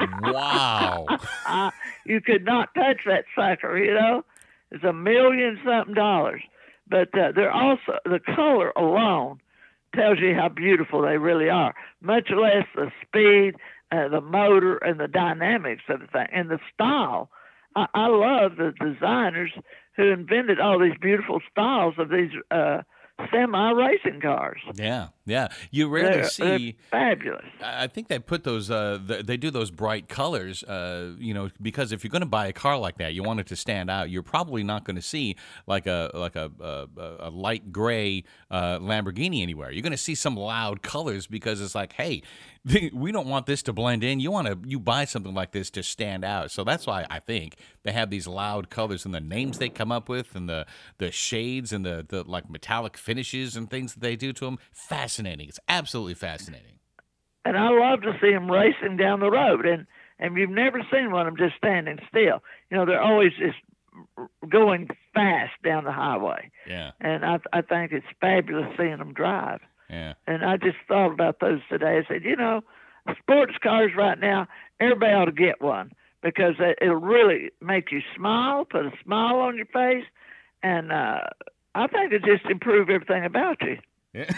Wow. You could not touch that sucker, you know? It's a million something dollars. but uh, they're also, the color alone tells you how beautiful they really are, much less the speed, uh, the motor, and the dynamics of the thing, and the style. I, I love the designers who invented all these beautiful styles of these uh, semi-racing cars. Yeah, yeah. You rarely They're, see. they're fabulous. I think they put those. Uh, th- they do those bright colors. Uh, you know, because if you're going to buy a car like that, you want it to stand out. You're probably not going to see like a like a a, a light gray uh, Lamborghini anywhere. You're going to see some loud colors because it's like, hey, we don't want this to blend in. You want to you buy something like this to stand out. So that's why I think they have these loud colors and the names they come up with and the the shades and the the like metallic finishes and things that they do to them. Fascinating. It's absolutely fascinating. And I love to see them racing down the road, and and you've never seen one of them just standing still. You know, they're always just going fast down the highway. Yeah. And I I think it's fabulous seeing them drive. Yeah. And I just thought about those today. I said, you know, sports cars right now, everybody ought to get one because it'll really make you smile, put a smile on your face, and uh, I think it just improve everything about you. Yeah.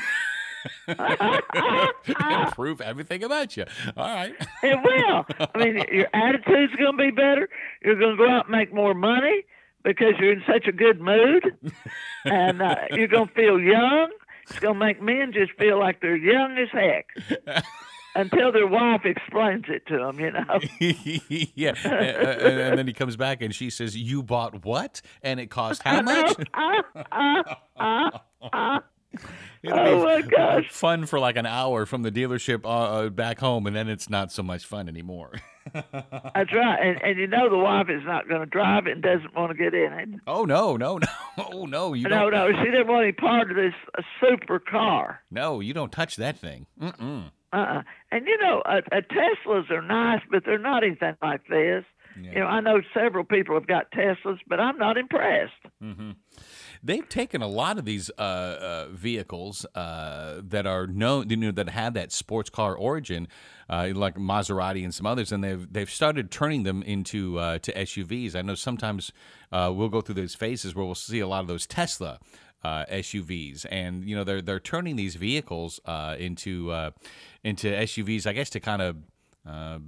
Improve everything about you. All right. It will. I mean, your attitude's going to be better. You're going to go out and make more money because you're in such a good mood, and uh, you're going to feel young. It's going to make men just feel like they're young as heck until their wife explains it to them, you know. Yeah. And, and, and then he comes back and she says, "You bought what? And it cost how much?" uh, uh, uh, uh. It'll Oh, be my gosh. fun for like an hour from the dealership uh, back home, and then it's not so much fun anymore. That's right. And, and you know the wife is not going to drive it and doesn't want to get in it. Oh, no, no, no. Oh, no. You No, don't, no, she didn't want any part of this uh, super car. no, you don't touch that thing. Mm-mm. Uh-uh. And, you know, uh, uh, Teslas are nice, but they're not anything like this. Yeah. You know, I know several people have got Teslas, but I'm not impressed. Mm-hmm. They've taken a lot of these uh, uh, vehicles uh, that are known, you know, that have that sports car origin, uh, like Maserati and some others, and they've they've started turning them into uh, to S U Vs. I know sometimes uh, we'll go through those phases where we'll see a lot of those Tesla uh, S U Vs, and you know they're they're turning these vehicles uh, into uh, into S U Vs, I guess, to kind of. Uh,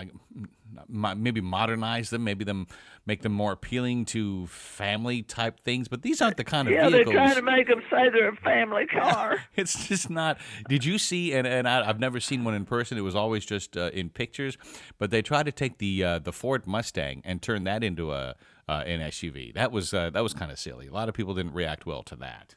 maybe modernize them, maybe them make them more appealing to family type things. But these aren't the kind of yeah, vehicles. they're trying to make them say they're a family car. It's just not. Did you see? And, and I, I've never seen one in person. It was always just uh, in pictures. But they tried to take the uh, the Ford Mustang and turn that into a uh, an S U V. That was uh, that was kind of silly. A lot of people didn't react well to that.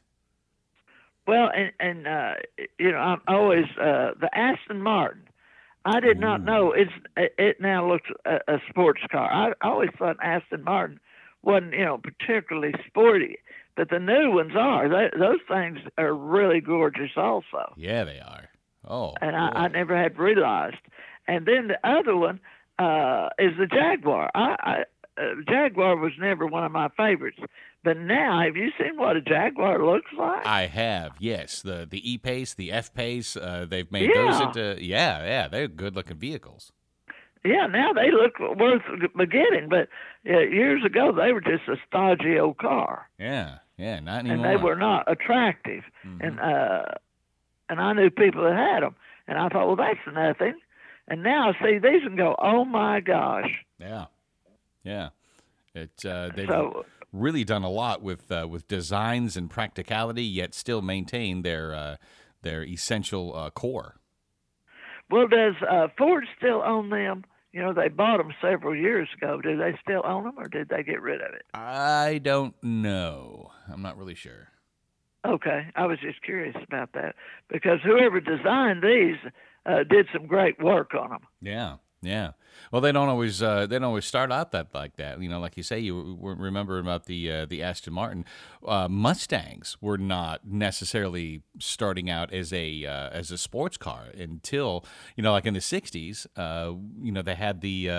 Well, and and uh, you know, I'm always uh, the Aston Martin. I did not know it's it now looks a, a sports car. I, I always thought Aston Martin wasn't, you know, particularly sporty, but the new ones are. They, those things are really gorgeous, also. Yeah, they are. Oh, and I, I never had realized. And then the other one uh, is the Jaguar. I, I uh, Jaguar was never one of my favorites. But now, have you seen what a Jaguar looks like? I have, yes. The the E-Pace, the F-Pace, uh, they've made Yeah. those into, yeah, yeah, they're good-looking vehicles. Yeah, now they look worth getting. But uh, years ago, they were just a stodgy old car. Yeah, yeah, not anymore. And they were not attractive. Mhm. And uh, and I knew people that had them. And I thought, well, that's nothing. And now I see these and go, oh, my gosh. Yeah, yeah. It, uh, they've So, really done a lot with uh, with designs and practicality, yet still maintain their uh, their essential uh, core. well, does uh, Ford still own them? You know, they bought them several years ago. Do they still own them, or did they get rid of it? I don't know. I'm not really sure. Okay, I was just curious about that because whoever designed these uh, did some great work on them. Yeah, yeah. Well, they don't always uh, they don't always start out that like that. You know, like you say, you w- remember about the uh, the Aston Martin uh, Mustangs were not necessarily starting out as a uh, as a sports car until, you know, like in the sixties. Uh, you know, they had the uh,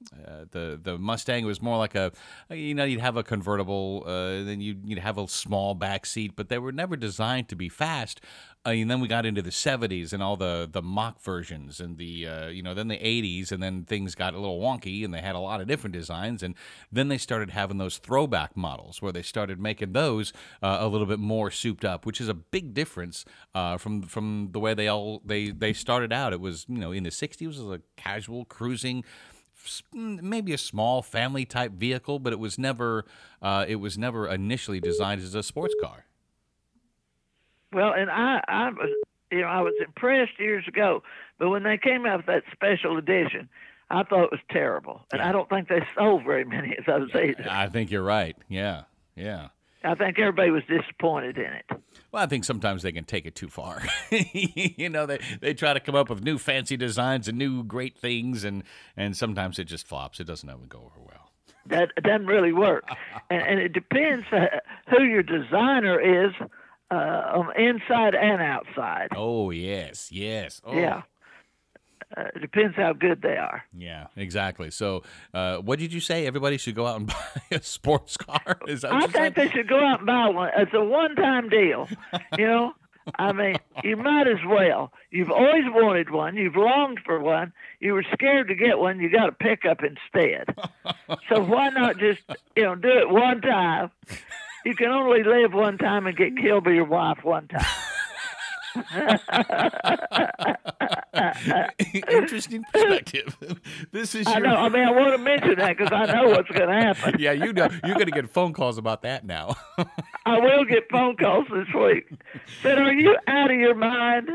Uh, the the Mustang was more like a, you know, you'd have a convertible, uh, then you'd, you'd have a small back seat, but they were never designed to be fast. Uh, and then we got into the seventies and all the, the mock versions and the, uh, you know, then the eighties, and then things got a little wonky and they had a lot of different designs. And then they started having those throwback models where they started making those uh, a little bit more souped up, which is a big difference uh, from from the way they all they, they started out. It was, you know, in the sixties, it was a casual cruising, maybe a small family type vehicle, but it was never uh, it was never initially designed as a sports car. Well, and I, I was, you know, I was impressed years ago, but when they came out with that special edition, I thought it was terrible, and I don't think they sold very many of those either. I think you're right. Yeah, yeah. I think everybody was disappointed in it. Well, I think sometimes they can take it too far. You know, they, they try to come up with new fancy designs and new great things, and, and sometimes it just flops. It doesn't ever go over well. That it doesn't really work. and, and it depends uh, who your designer is uh, on inside and outside. Oh, yes, yes. Oh. Yeah. Uh, it depends how good they are. Yeah, exactly. So, uh, what did you say? Everybody should go out and buy a sports car? Is that what I you think said? they should go out and buy one. It's a one-time deal. You know, I mean, you might as well. You've always wanted one. You've longed for one. You were scared to get one. You got a pickup instead. So why not just, you know, do it one time? You can only live one time and get killed by your wife one time. Interesting perspective. This is I your... know. I mean, I want to mention that because I know what's going to happen. Yeah, you know, you're going to get phone calls about that now. I will get phone calls this week. Said, "Are you out of your mind?"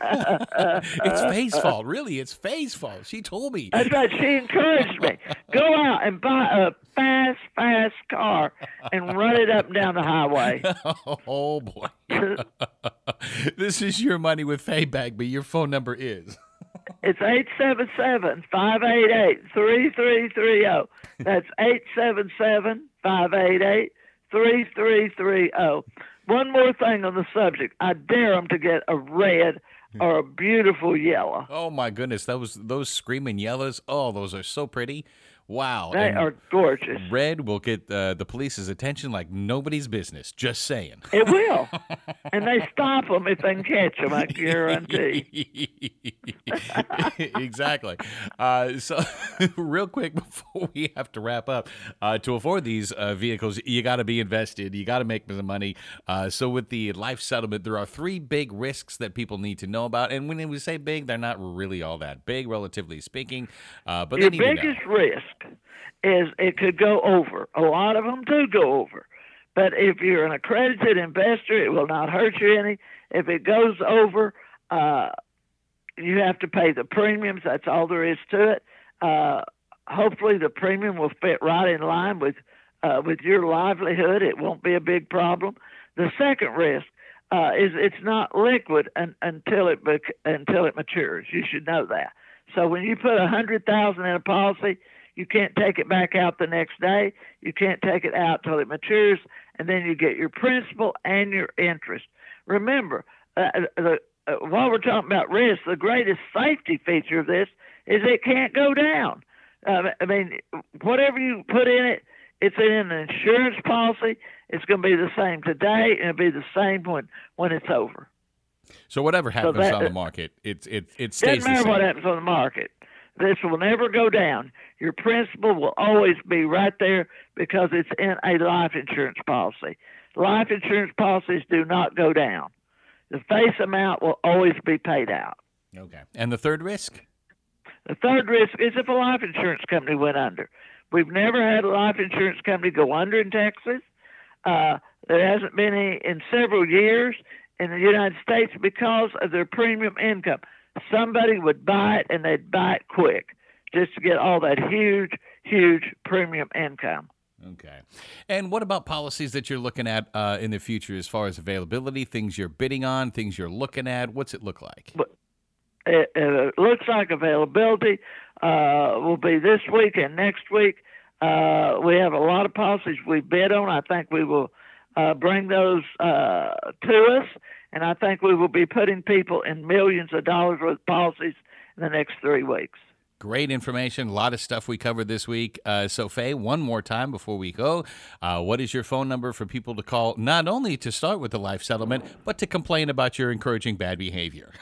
It's Faye's fault. Really, it's Faye's fault. She told me. That's right. She encouraged me. Go out and buy a fast, fast car and run it up and down the highway. Oh boy. This is Your Money with Faye Bagby. Your phone number is. It's eight seven seven, five eight eight, three three three zero. That's eight seven seven, five eight eight, three three three zero. One more thing on the subject. I dare them to get a red or a beautiful yellow. Oh my goodness, those those screaming yellows. Oh, those are so pretty. Wow. They And are gorgeous. red will get uh, the police's attention like nobody's business. Just saying. It will. And they stop them if they can catch them, I guarantee. Exactly. Uh, so, real quick before we have to wrap up, uh, to afford these uh, vehicles, you got to be invested. You got to make some money. Uh, so, with the life settlement, there are three big risks that people need to know about. And when we say big, they're not really all that big, relatively speaking. Uh, but Your they need to know. biggest risk is it could go over. A lot of them do go over. But if you're an accredited investor, it will not hurt you any. If it goes over, uh, you have to pay the premiums. That's all there is to it. Uh, hopefully the premium will fit right in line with uh, with your livelihood. It won't be a big problem. The second risk uh, is it's not liquid un- until it bec- until it matures. You should know that. So when you put a hundred thousand in a policy, you can't take it back out the next day. You can't take it out till it matures, and then you get your principal and your interest. Remember, uh, the, uh, while we're talking about risk, the greatest safety feature of this is it can't go down. Uh, I mean, whatever you put in it, it's in an insurance policy. It's going to be the same today, and it'll be the same when, when it's over. So whatever happens that- on the market, it it it stays Doesn't the matter same. what happens on the market. This will never go down. Your principal will always be right there because it's in a life insurance policy. Life insurance policies do not go down. The face amount will always be paid out. Okay. And the third risk? The third risk is if a life insurance company went under. We've never had a life insurance company go under in Texas. Uh, there hasn't been any in several years in the United States because of their premium income. Somebody would buy it, and they'd buy it quick just to get all that huge, huge premium income. Okay. And what about policies that you're looking at uh, in the future as far as availability, things you're bidding on, things you're looking at? What's it look like? It, it looks like availability uh, will be this week and next week. Uh, we have a lot of policies we bid on. I think we will uh, bring those uh, to us, and I think we will be putting people in millions of dollars worth of policies in the next three weeks. Great information. A lot of stuff we covered this week. Uh, so, Faye, one more time before we go, uh, what is your phone number for people to call, not only to start with the life settlement, but to complain about your encouraging bad behavior?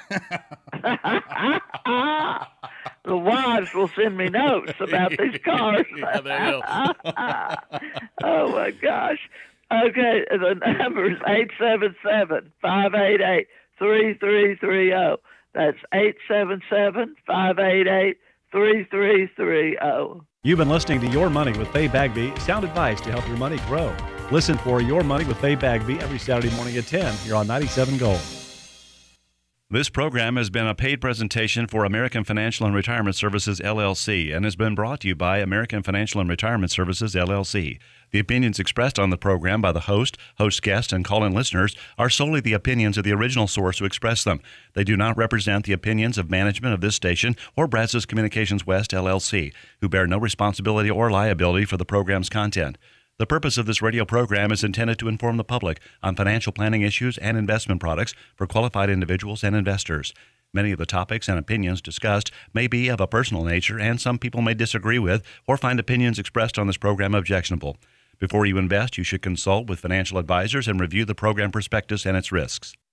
The wives will send me notes about these cars. Yeah, they will. Oh, my gosh. Okay, the number is eight seven seven, five eight eight, three three three zero. That's eight seven seven, five eight eight, three three three zero. You've been listening to Your Money with Faye Bagby, sound advice to help your money grow. Listen for Your Money with Faye Bagby every Saturday morning at ten here on ninety-seven Gold. This program has been a paid presentation for American Financial and Retirement Services, L L C, and has been brought to you by American Financial and Retirement Services, L L C. The opinions expressed on the program by the host, host guests, and call-in listeners are solely the opinions of the original source who expressed them. They do not represent the opinions of management of this station or Brazos Communications West, L L C, who bear no responsibility or liability for the program's content. The purpose of this radio program is intended to inform the public on financial planning issues and investment products for qualified individuals and investors. Many of the topics and opinions discussed may be of a personal nature, and some people may disagree with or find opinions expressed on this program objectionable. Before you invest, you should consult with financial advisors and review the program prospectus and its risks.